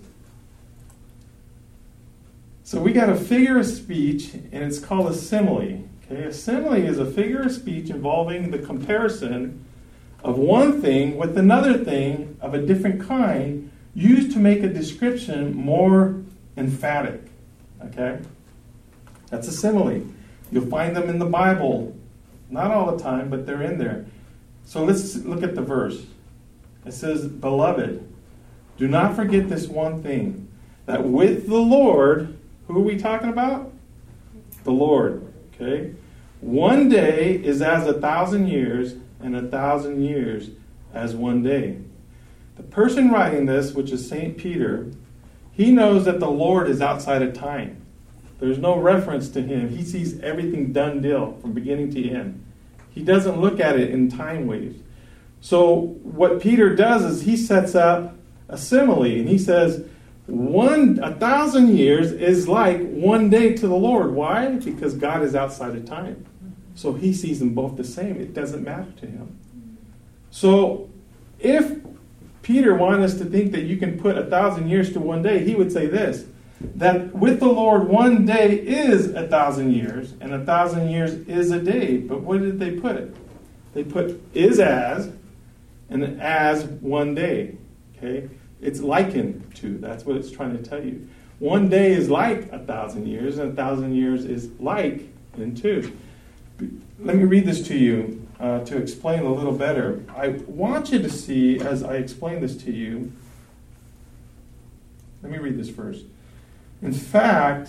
So we got a figure of speech, and it's called a simile. Okay, a simile is a figure of speech involving the comparison of one thing with another thing of a different kind, used to make a description more emphatic. Okay? That's a simile. You'll find them in the Bible. Not all the time, but they're in there. So let's look at the verse. It says, "Beloved, do not forget this one thing, that with the Lord," who are we talking about? The Lord. Okay? One day is as a thousand years, and a thousand years as one day. The person writing this, which is Saint Peter, he knows that the Lord is outside of time. There's no reference to him. He sees everything done deal from beginning to end. He doesn't look at it in time waves. So what Peter does is he sets up a simile, and he says, One a thousand years is like one day to the Lord. Why? Because God is outside of time. So he sees them both the same. It doesn't matter to him. So if Peter wanted us to think that you can put a thousand years to one day, he would say this, that with the Lord one day is a thousand years, and a thousand years is a day. But where did they put it? They put is as, and as one day. Okay? It's likened to. That's what it's trying to tell you. One day is like a thousand years, and a thousand years is like unto. Let me read this to you uh, to explain a little better. I want you to see, as I explain this to you, let me read this first. In fact,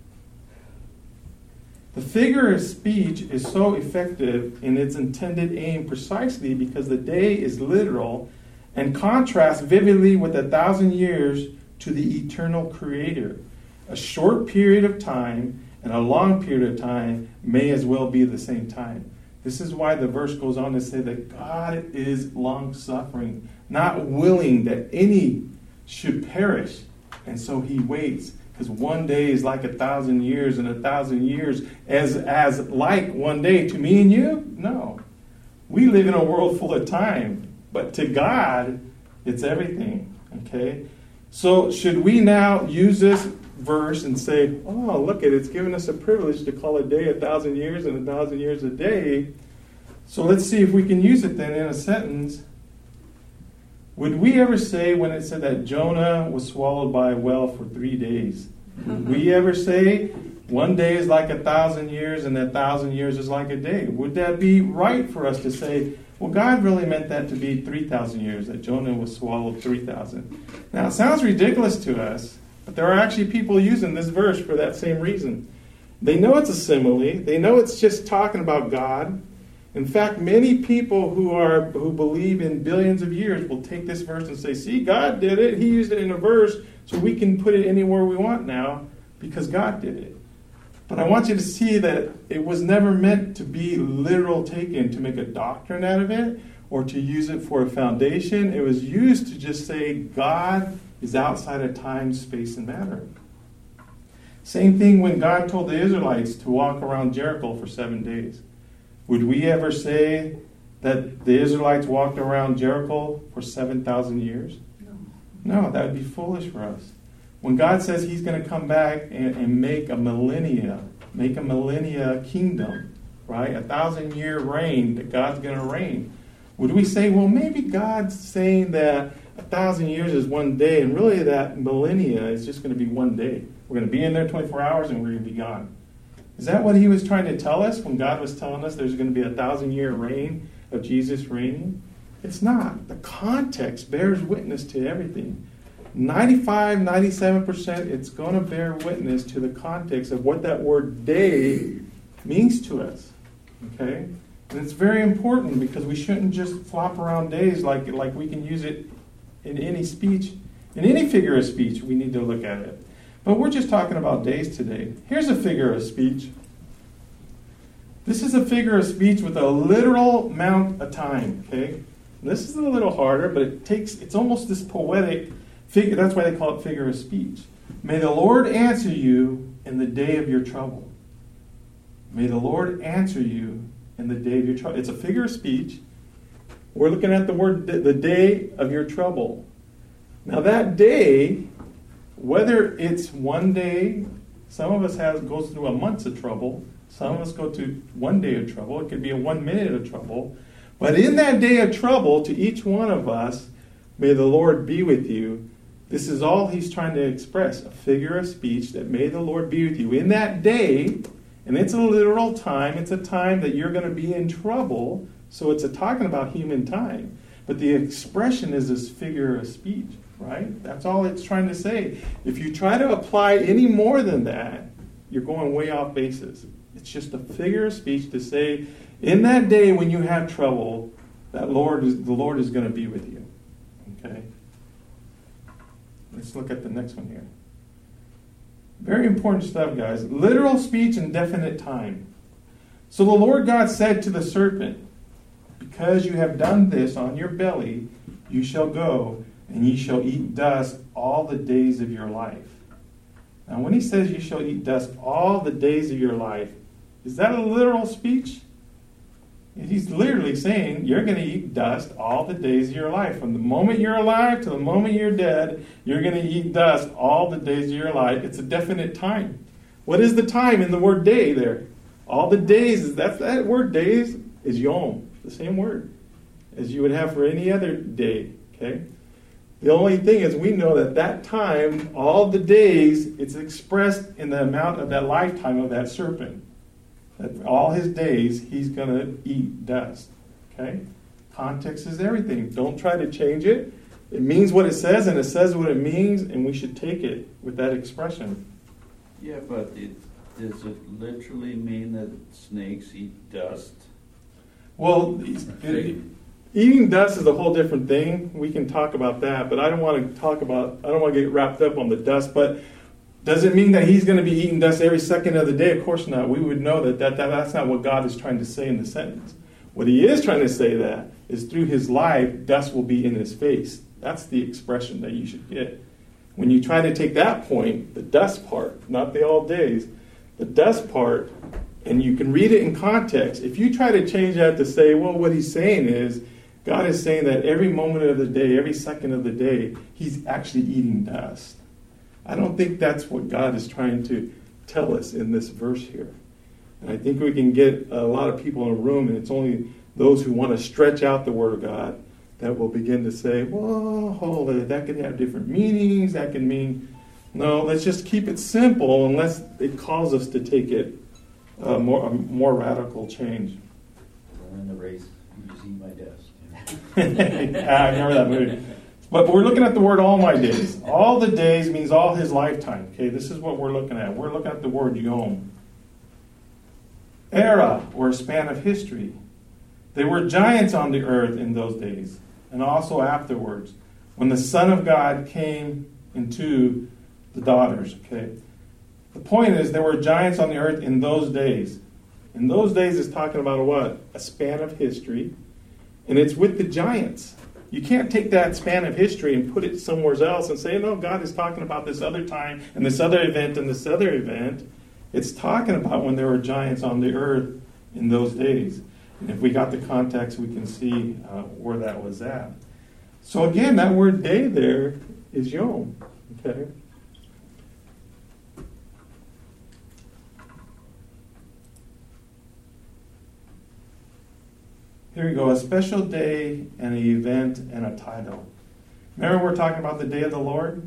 the figure of speech is so effective in its intended aim precisely because the day is literal and contrasts vividly with a thousand years to the eternal Creator. A short period of time and a long period of time may as well be the same time. This is why the verse goes on to say that God is long-suffering, not willing that any should perish. And so he waits, because one day is like a thousand years, and a thousand years as, as like one day to me and you? No. We live in a world full of time. But to God, it's everything. Okay? So should we now use this verse and say, oh, look at it, it's given us a privilege to call a day a thousand years and a thousand years a day. So let's see if we can use it then in a sentence. Would we ever say when it said that Jonah was swallowed by a whale for three days, would we ever say one day is like a thousand years and a thousand years is like a day? Would that be right for us to say, well, God really meant that to be three thousand years, that Jonah was swallowed three thousand? Now, it sounds ridiculous to us, but there are actually people using this verse for that same reason. They know it's a simile. They know it's just talking about God. In fact, many people who are who believe in billions of years will take this verse and say, see, God did it. He used it in a verse, so we can put it anywhere we want now because God did it. But I want you to see that it was never meant to be literal taken to make a doctrine out of it or to use it for a foundation. It was used to just say God is outside of time, space, and matter. Same thing when God told the Israelites to walk around Jericho for seven days. Would we ever say that the Israelites walked around Jericho for seven thousand years? No. No, that would be foolish for us. When God says he's going to come back and, and make a millennia, make a millennia kingdom, right? A thousand year reign that God's going to reign. Would we say, well, maybe God's saying that a thousand years is one day, and really that millennia is just going to be one day. We're going to be in there twenty-four hours and we're going to be gone. Is that what he was trying to tell us when God was telling us there's going to be a thousand year reign of Jesus reigning? It's not. The context bears witness to everything. ninety-five, ninety-seven percent it's going to bear witness to the context of what that word day means to us. Okay? And it's very important because we shouldn't just flop around days like, like we can use it in any speech. In any figure of speech, we need to look at it. But we're just talking about days today. Here's a figure of speech. This is a figure of speech with a literal amount of time. Okay? This is a little harder, but it takes, it's almost this poetic figure. That's why they call it figure of speech. May the Lord answer you in the day of your trouble. May the Lord answer you in the day of your trouble. It's a figure of speech. We're looking at the word, the day of your trouble. Now that day, whether it's one day, some of us has goes through a month of trouble. Some of us go to one day of trouble. It could be a one minute of trouble. But in that day of trouble, to each one of us, may the Lord be with you. This is all he's trying to express, a figure of speech that may the Lord be with you. In that day, and it's a literal time, it's a time that you're going to be in trouble, so it's a talking about human time. But the expression is this figure of speech, right? That's all it's trying to say. If you try to apply any more than that, you're going way off basis. It's just a figure of speech to say, in that day when you have trouble, that Lord is, the Lord is going to be with you. Okay? Let's look at the next one here. Very important stuff, guys. Literal speech and definite time. So the Lord God said to the serpent, because you have done this on your belly, you shall go, and ye shall eat dust all the days of your life. Now when he says you shall eat dust all the days of your life, is that a literal speech? He's literally saying you're going to eat dust all the days of your life. From the moment you're alive to the moment you're dead, you're going to eat dust all the days of your life. It's a definite time. What is the time in the word day there? All the days, that's that word days is yom, the same word as you would have for any other day. Okay? The only thing is we know that that time, all the days, it's expressed in the amount of that lifetime of that serpent. That all his days, he's going to eat dust. Okay? Context is everything. Don't try to change it. It means what it says, and it says what it means, and we should take it with that expression. Yeah, but it, does it literally mean that snakes eat dust? Well, it, eating dust is a whole different thing. We can talk about that, but I don't want to talk about, I don't want to get wrapped up on the dust, but does it mean that he's going to be eating dust every second of the day? Of course not. We would know that, that, that that's not what God is trying to say in the sentence. What he is trying to say that is through his life, dust will be in his face. That's the expression that you should get. When you try to take that point, the dust part, not the all days, the dust part, and you can read it in context. If you try to change that to say, well, what he's saying is, God is saying that every moment of the day, every second of the day, he's actually eating dust. I don't think that's what God is trying to tell us in this verse here. And I think we can get a lot of people in a room, and it's only those who want to stretch out the Word of God that will begin to say, well, hold it, that could have different meanings, that can mean, no, let's just keep it simple unless it calls us to take it uh, more, a more radical change. We're in the race, you just eat my dust. I remember that movie. But we're looking at the word all my days. All the days means all his lifetime. Okay, this is what we're looking at. We're looking at the word yom. Era, or a span of history. They were giants on the earth in those days, and also afterwards, when the Son of God came into the daughters. Okay, the point is there were giants on the earth in those days. In those days is talking about a what? A span of history. And it's with the giants. You can't take that span of history and put it somewhere else and say, no, God is talking about this other time and this other event and this other event. It's talking about when there were giants on the earth in those days. And if we got the context, we can see uh, where that was at. So again, that word day there is yom. Okay? Here we go, a special day and an event and a title. Remember we're talking about the day of the Lord?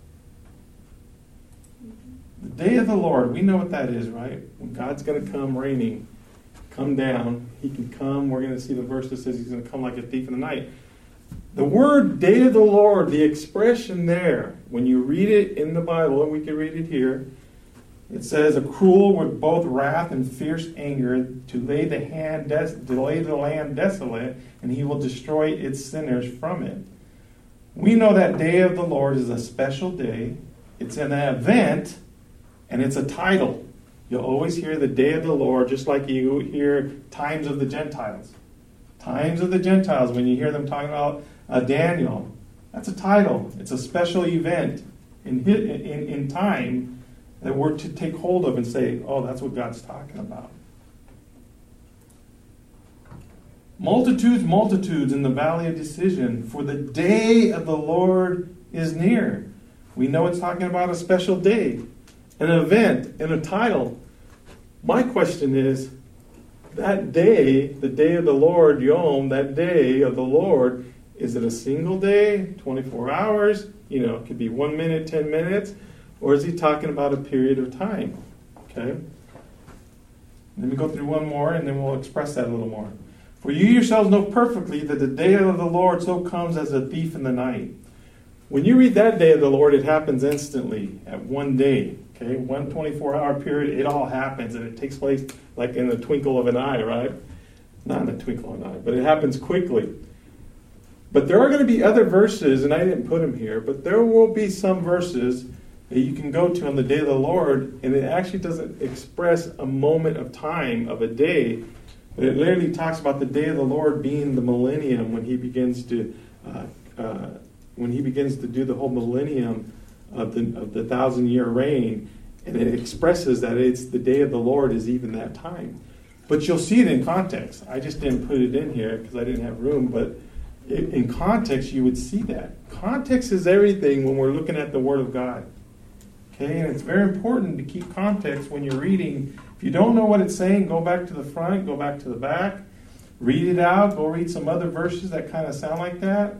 The day of the Lord, we know what that is, right? When God's going to come raining, come down, he can come. We're going to see the verse that says he's going to come like a thief in the night. The word day of the Lord, the expression there, when you read it in the Bible, and we can read it here, it says, a cruel with both wrath and fierce anger to lay the hand des- to lay the land desolate, and he will destroy its sinners from it. We know that day of the Lord is a special day. It's an event, and it's a title. You'll always hear the day of the Lord, just like you hear times of the Gentiles. Times of the Gentiles, when you hear them talking about uh, Daniel, that's a title. It's a special event in, in, in time that we're to take hold of and say, oh, that's what God's talking about. Multitudes, multitudes in the valley of decision, for the day of the Lord is near. We know it's talking about a special day, an event, and a title. My question is, that day, the day of the Lord, Yom, that day of the Lord, is it a single day, twenty-four hours? You know, it could be one minute, ten minutes. Or is he talking about a period of time? Okay? Let me go through one more and then we'll express that a little more. For you yourselves know perfectly that the day of the Lord so comes as a thief in the night. When you read that day of the Lord, it happens instantly at one day. Okay? One twenty-four hour period, it all happens and it takes place like in the twinkle of an eye, right? Not in the twinkle of an eye, but it happens quickly. But there are going to be other verses, and I didn't put them here, but there will be some verses that you can go to on the day of the Lord, and it actually doesn't express a moment of time of a day, but it literally talks about the day of the Lord being the millennium when he begins to uh, uh, when he begins to do the whole millennium of the of the thousand year reign, and it expresses that it's the day of the Lord is even that time. But you'll see it in context. I just didn't put it in here because I didn't have room, but it, in context you would see that. Context is everything when we're looking at the Word of God. Okay, and it's very important to keep context when you're reading. If you don't know what it's saying, go back to the front, go back to the back, read it out, go read some other verses that kind of sound like that.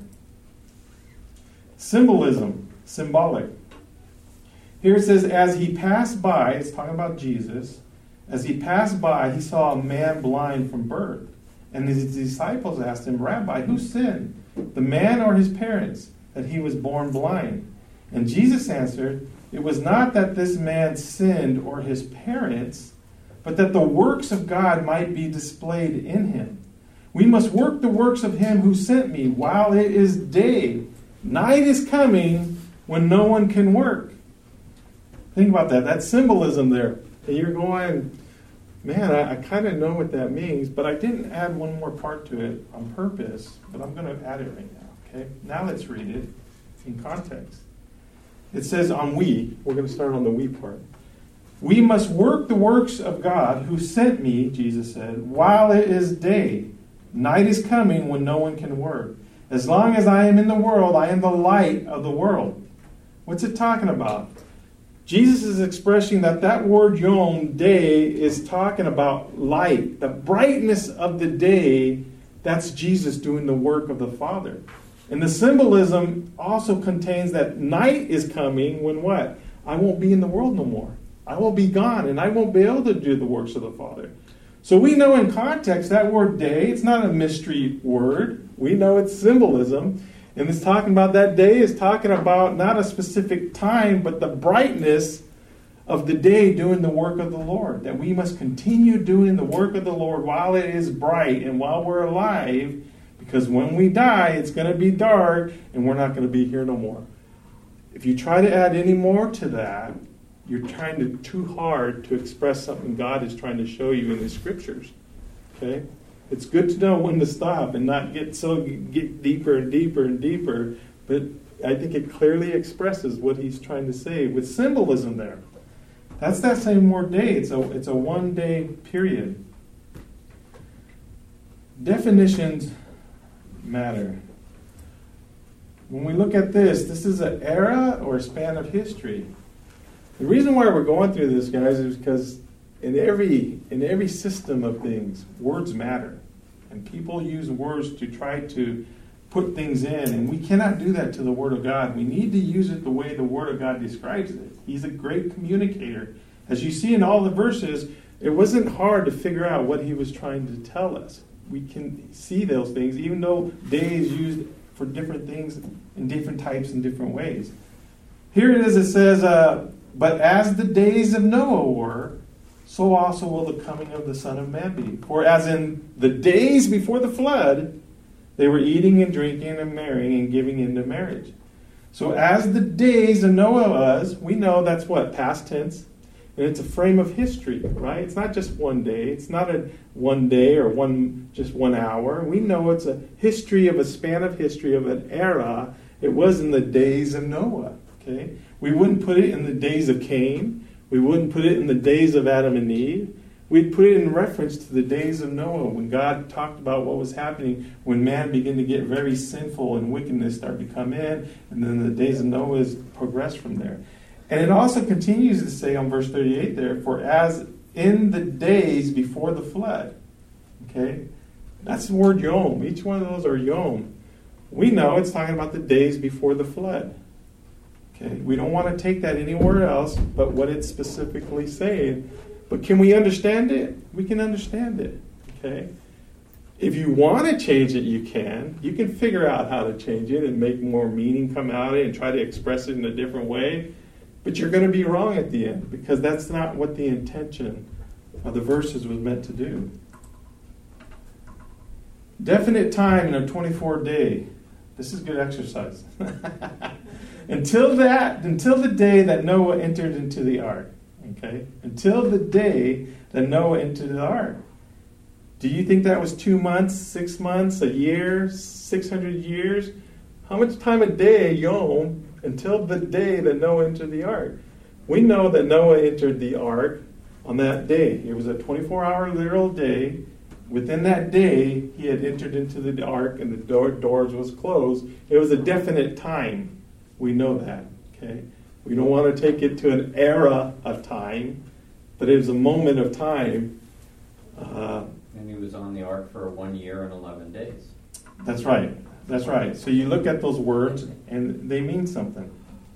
Symbolism, symbolic. Here it says, as he passed by, it's talking about Jesus, as he passed by, he saw a man blind from birth. And his disciples asked him, Rabbi, who sinned, the man or his parents, that he was born blind? And Jesus answered, it was not that this man sinned or his parents, but that the works of God might be displayed in him. We must work the works of him who sent me while it is day. Night is coming when no one can work. Think about that. That symbolism there. And you're going, man, I, I kind of know what that means, but I didn't add one more part to it on purpose, but I'm going to add it right now. Okay? Now let's read it in context. It says on we, we're going to start on the we part. We must work the works of God who sent me, Jesus said, while it is day. Night is coming when no one can work. As long as I am in the world, I am the light of the world. What's it talking about? Jesus is expressing that that word yom, day, is talking about light. The brightness of the day, that's Jesus doing the work of the Father. And the symbolism also contains that night is coming when what? I won't be in the world no more. I will be gone and I won't be able to do the works of the Father. So we know in context that word day, it's not a mystery word. We know it's symbolism. And it's talking about that day is talking about not a specific time, but the brightness of the day doing the work of the Lord. That we must continue doing the work of the Lord while it is bright and while we're alive. Because when we die, it's going to be dark and we're not going to be here no more. If you try to add any more to that, you're trying to too hard to express something God is trying to show you in the scriptures. Okay? It's good to know when to stop and not get so get deeper and deeper and deeper. But I think it clearly expresses what he's trying to say with symbolism there. That's that same word day. It's a it's a one day period. Definitions matter. When we look at this, this is an era or a span of history. The reason why we're going through this, guys, is because in every in every system of things, words matter. And people use words to try to put things in, and we cannot do that to the Word of God. We need to use it the way the Word of God describes it. He's a great communicator. As you see in all the verses, it wasn't hard to figure out what he was trying to tell us. We can see those things, even though day is used for different things in different types and different ways. Here it is, it says, uh, but as the days of Noah were, so also will the coming of the Son of Man be. For as in the days before the flood, they were eating and drinking and marrying and giving into marriage. So as the days of Noah was, we know that's what? Past tense. And it's a frame of history, right? It's not just one day. It's not a one day or one just one hour. We know it's a history of a span of history of an era. It was in the days of Noah, okay? We wouldn't put it in the days of Cain. We wouldn't put it in the days of Adam and Eve. We'd put it in reference to the days of Noah, when God talked about what was happening when man began to get very sinful and wickedness started to come in, and then the days of Noah is progressed from there. And it also continues to say on verse thirty-eight there, for as in the days before the flood. Okay? That's the word yom. Each one of those are yom. We know it's talking about the days before the flood. Okay? We don't want to take that anywhere else but what it's specifically saying. But can we understand it? We can understand it. Okay? If you want to change it, you can. You can figure out how to change it and make more meaning come out of it and try to express it in a different way. But you're going to be wrong at the end, because that's not what the intention of the verses was meant to do. Definite time in a twenty-four day. This is good exercise. until that, until the day that Noah entered into the ark. Okay? Until the day that Noah entered the ark. Do you think that was two months, six months, a year, six hundred years? How much time a day, yom, until the day that Noah entered the ark? We know that Noah entered the ark on that day. It was a twenty-four hour literal day. Within that day, he had entered into the ark and the door, doors was closed. It was a definite time. We know that. Okay? We don't want to take it to an era of time, but it was a moment of time. Uh, and he was on the ark for one year and eleven days. That's right. That's right. So you look at those words, and they mean something.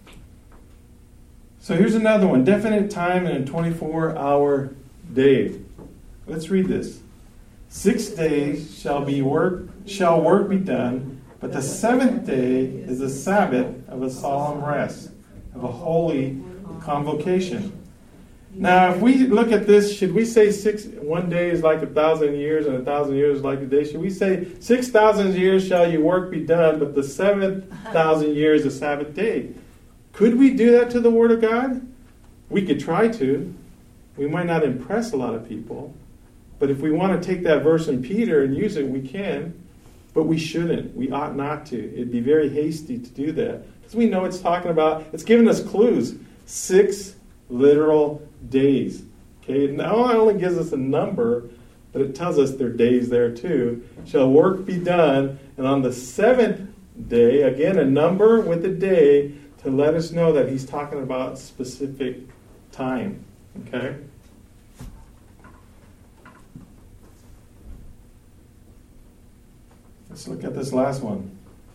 So here's another one. Definite time in a twenty-four hour day. Let's read this. Six days shall be work shall work be done, but the seventh day is a Sabbath of a solemn rest, of a holy convocation. Now, if we look at this, should we say six one day is like a thousand years, and a thousand years is like a day? Should we say six thousand years shall your work be done, but the seventh thousand years is a Sabbath day? Could we do that to the Word of God? We could try to. We might not impress a lot of people. But if we want to take that verse in Peter and use it, we can. But we shouldn't. We ought not to. It'd be very hasty to do that. Because we know it's talking about, it's giving us clues. Six literal days. Okay, it not only gives us a number, but it tells us there are days there too. Shall work be done, and on the seventh day, again a number with a day, to let us know that he's talking about specific time. Okay? Let's look at this last one.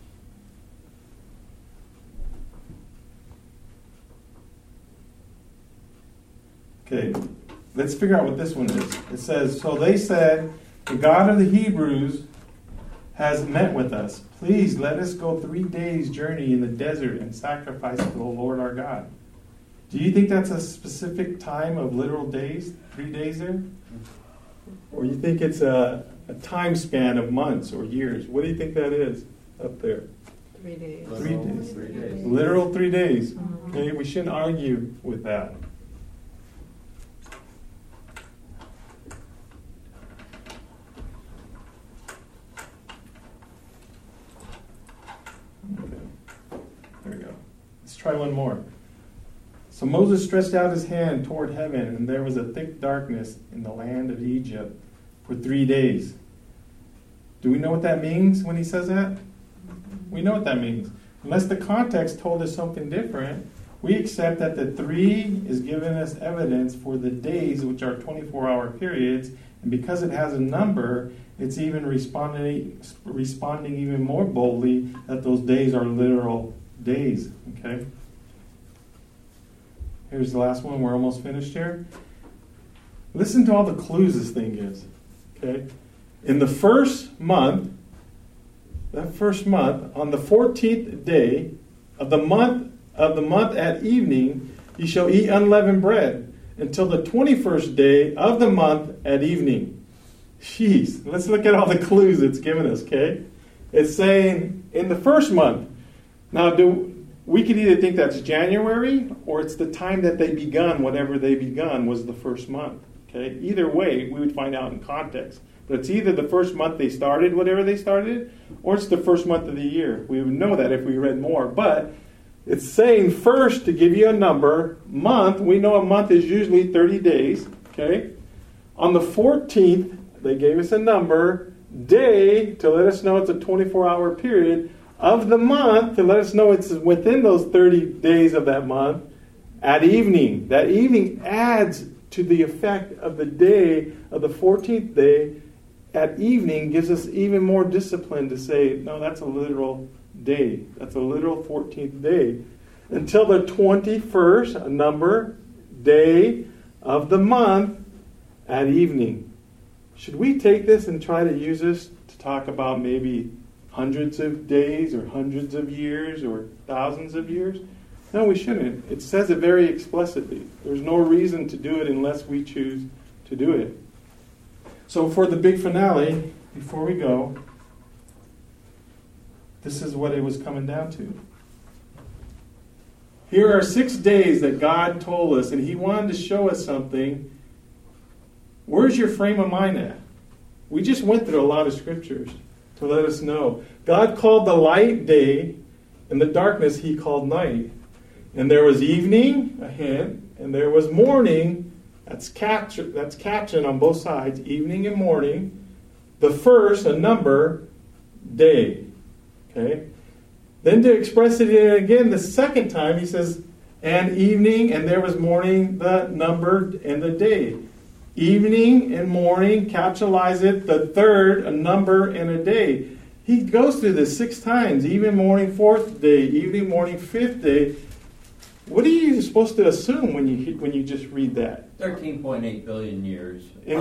Okay, let's figure out what this one is. It says, so they said, the God of the Hebrews has met with us. Please let us go three days' journey in the desert and sacrifice to the Lord our God. Do you think that's a specific time of literal days? Three days there? Or you think it's a, a time span of months or years? What do you think that is up there? Three days. Three days. Three days. Literal three days. Okay, we shouldn't argue with that. try one more. So Moses stretched out his hand toward heaven, and there was a thick darkness in the land of Egypt for three days. Do we know what that means when he says that? We know what that means. Unless the context told us something different, we accept that the three is giving us evidence for the days, which are twenty-four hour periods, and because it has a number, it's even responding, responding even more boldly that those days are literal days. Okay? Here's the last one. We're almost finished here. Listen to all the clues this thing gives. Okay? In the first month, that first month, on the fourteenth day of the month of the month at evening, you shall eat unleavened bread until the twenty-first day of the month at evening. Jeez, let's look at all the clues it's given us, okay? It's saying in the first month. Now, do we could either think that's January or it's the time that they begun, whatever they begun was the first month, okay? Either way, we would find out in context. But it's either the first month they started, whatever they started, or it's the first month of the year. We would know that if we read more. But it's saying first to give you a number. Month, we know a month is usually thirty days. Okay? On the fourteenth, they gave us a number. Day, to let us know it's a twenty-four hour period. Of the month, to let us know it's within those thirty days of that month. At evening. That evening adds to the effect of the day of the fourteenth day. At evening gives us even more discipline to say, no, that's a literal day. That's a literal fourteenth day. Until the twenty-first, a number, day of the month at evening. Should we take this and try to use this to talk about maybe hundreds of days or hundreds of years or thousands of years? No, we shouldn't. It says it very explicitly. There's no reason to do it unless we choose to do it. So for the big finale, before we go, this is what it was coming down to. Here are six days that God told us, and He wanted to show us something. Where's your frame of mind at? We just went through a lot of scriptures to let us know. God called the light day, and the darkness He called night. And there was evening, a hint, and there was morning. That's capture, that's captioned on both sides, evening and morning. The first, a number, day. Okay? Then to express it again the second time, he says, and evening, and there was morning, the number, and the day. Evening and morning, capitalize it, the third, a number, and a day. He goes through this six times. Evening, morning, fourth day. Evening, morning, fifth day. What are you supposed to assume when you when you just read that? thirteen point eight billion years. In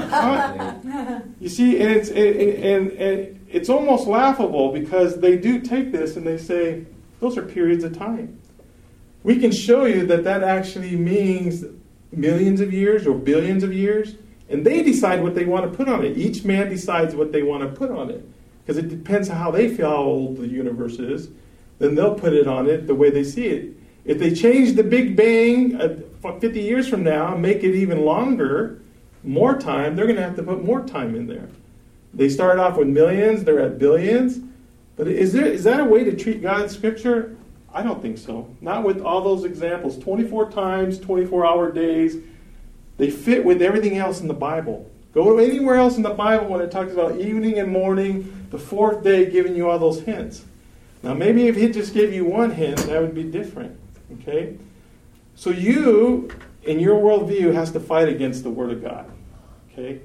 con- you see, and it's and, and, and it's almost laughable because they do take this and they say those are periods of time. We can show you that that actually means millions of years or billions of years, and they decide what they want to put on it. Each man decides what they want to put on it because it depends on how they feel how old the universe is. Then they'll put it on it the way they see it. If they change the Big Bang uh, fifty years from now and make it even longer, more time, they're going to have to put more time in there. They started off with millions, they're at billions. But is there is that a way to treat God's Scripture? I don't think so. Not with all those examples. twenty-four times, twenty-four hour days. They fit with everything else in the Bible. Go to anywhere else in the Bible when it talks about evening and morning, the fourth day giving you all those hints. Now maybe if he just gave you one hint, that would be different. Okay? So you, in your worldview, has to fight against the Word of God. Okay?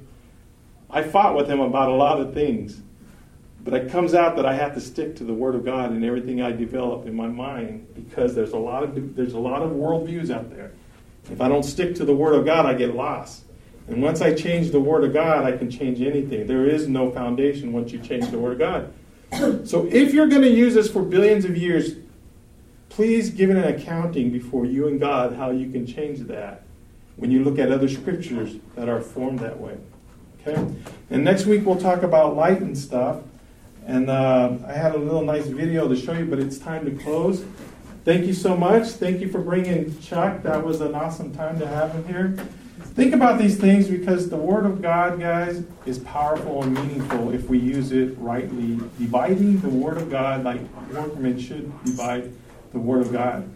I fought with him about a lot of things. But it comes out that I have to stick to the Word of God in everything I develop in my mind because there's a lot of there's a lot of worldviews out there. If I don't stick to the Word of God, I get lost. And once I change the Word of God, I can change anything. There is no foundation once you change the Word of God. So if you're going to use this for billions of years, please give it an accounting before you and God how you can change that when you look at other scriptures that are formed that way. Okay? And next week we'll talk about light and stuff. And uh, I had a little nice video to show you, but it's time to close. Thank you so much. Thank you for bringing Chuck. That was an awesome time to have him here. Think about these things because the Word of God, guys, is powerful and meaningful if we use it rightly. Dividing the Word of God like workmen should divide the Word of God.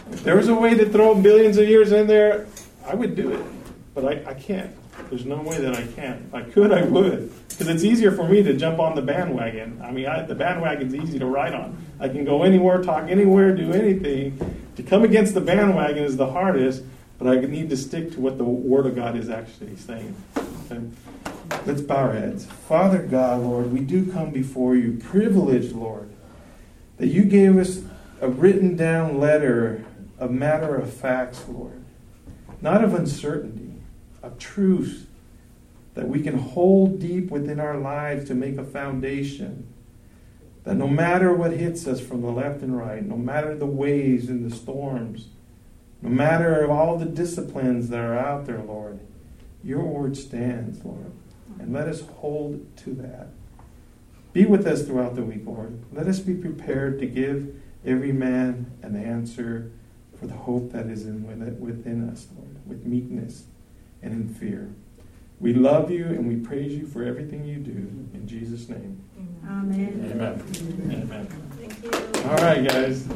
If there was a way to throw billions of years in there, I would do it. But I, I can't. There's no way that I can. If I could, I would. Because it's easier for me to jump on the bandwagon. I mean, I, the bandwagon's easy to ride on. I can go anywhere, talk anywhere, do anything. To come against the bandwagon is the hardest, but I need to stick to what the Word of God is actually saying. Okay? Let's bow our heads. Father God, Lord, we do come before you, privileged, Lord, that you gave us a written down letter of matter of facts, Lord, not of uncertainty, of truth that we can hold deep within our lives to make a foundation. That no matter what hits us from the left and right, no matter the waves and the storms, no matter all the disciplines that are out there, Lord, your word stands, Lord. And let us hold to that. Be with us throughout the week, Lord. Let us be prepared to give every man an answer for the hope that is in within us, Lord, with meekness and in fear. We love you and we praise you for everything you do. In Jesus' name. Amen. Amen. Amen. Thank you. All right, guys.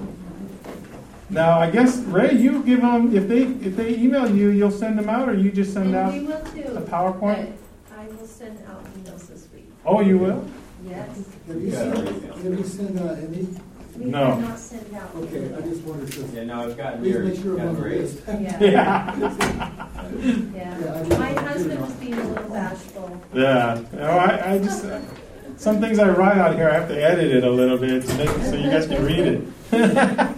Now, I guess, Ray, you give them, if they if they email you, you'll send them out, or you just send And out we will too. a PowerPoint? But I will send out emails this week. Oh, you will? Yes. Have you sent, have you sent uh, any? We No. have not sent out. Okay, I just wanted to. Yeah, no, I've gotten Please yours. make sure I'm Gotten on the Ray's. list. Yeah. Yeah. Yeah. Yeah, I didn't- My husband was being a little bashful. Yeah. No, I, I just, uh, some things I write out here, I have to edit it a little bit to make it so you guys can read it.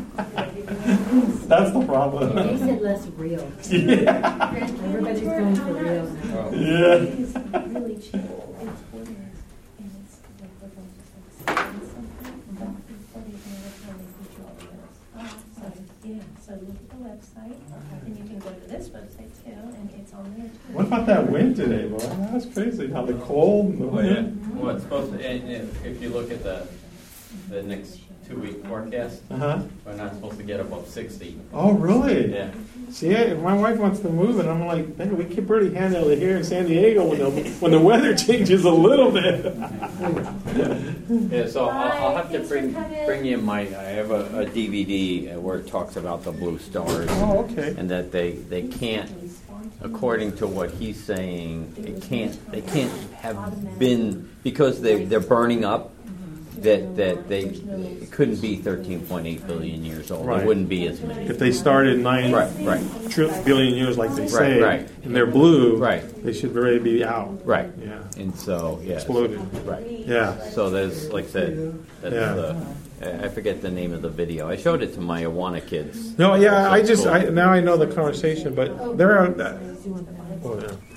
That's the problem. It makes it less real. Yeah. Everybody's going for real now. Yeah. It is really cheap. It's orders, and it's like we're going to like send something, but before they can ever tell they put you all the notes. So, yeah, so look at the website, and you can go to this website too, and it's on there too. What about that wind today, boy? That's crazy. How the cold and the Well, yeah. wind. Well, it's supposed to, and if, if you look at the, the next two-week forecast, Uh-huh. we're not supposed to get above sixty. Oh, really? Yeah. See, I- my wife wants to move, and I'm like, man, we can barely handle it here in San Diego when the, when the weather changes a little bit. Yeah, so I'll, I'll have to Thanks for bring, coming. bring you my, I have a, a D V D where it talks about the blue stars. Oh, okay. And that they, they can't, according to what he's saying, it can't, they can't have been, because they, they're burning up, that, that they, it couldn't be thirteen point eight billion years old. Right. It wouldn't be as many. If they started nine Right, right. tri- billion years, like they Right, say, right. and they're blue, Right. they should already be out. Right. Yeah. And so, yeah. Exploded. Right. Yeah. So there's, like I said, that's Yeah. the, I forget the name of the video. I showed it to my Awana kids. No, yeah, So I it's just, cool. I, now I know the conversation, but there are, oh, yeah.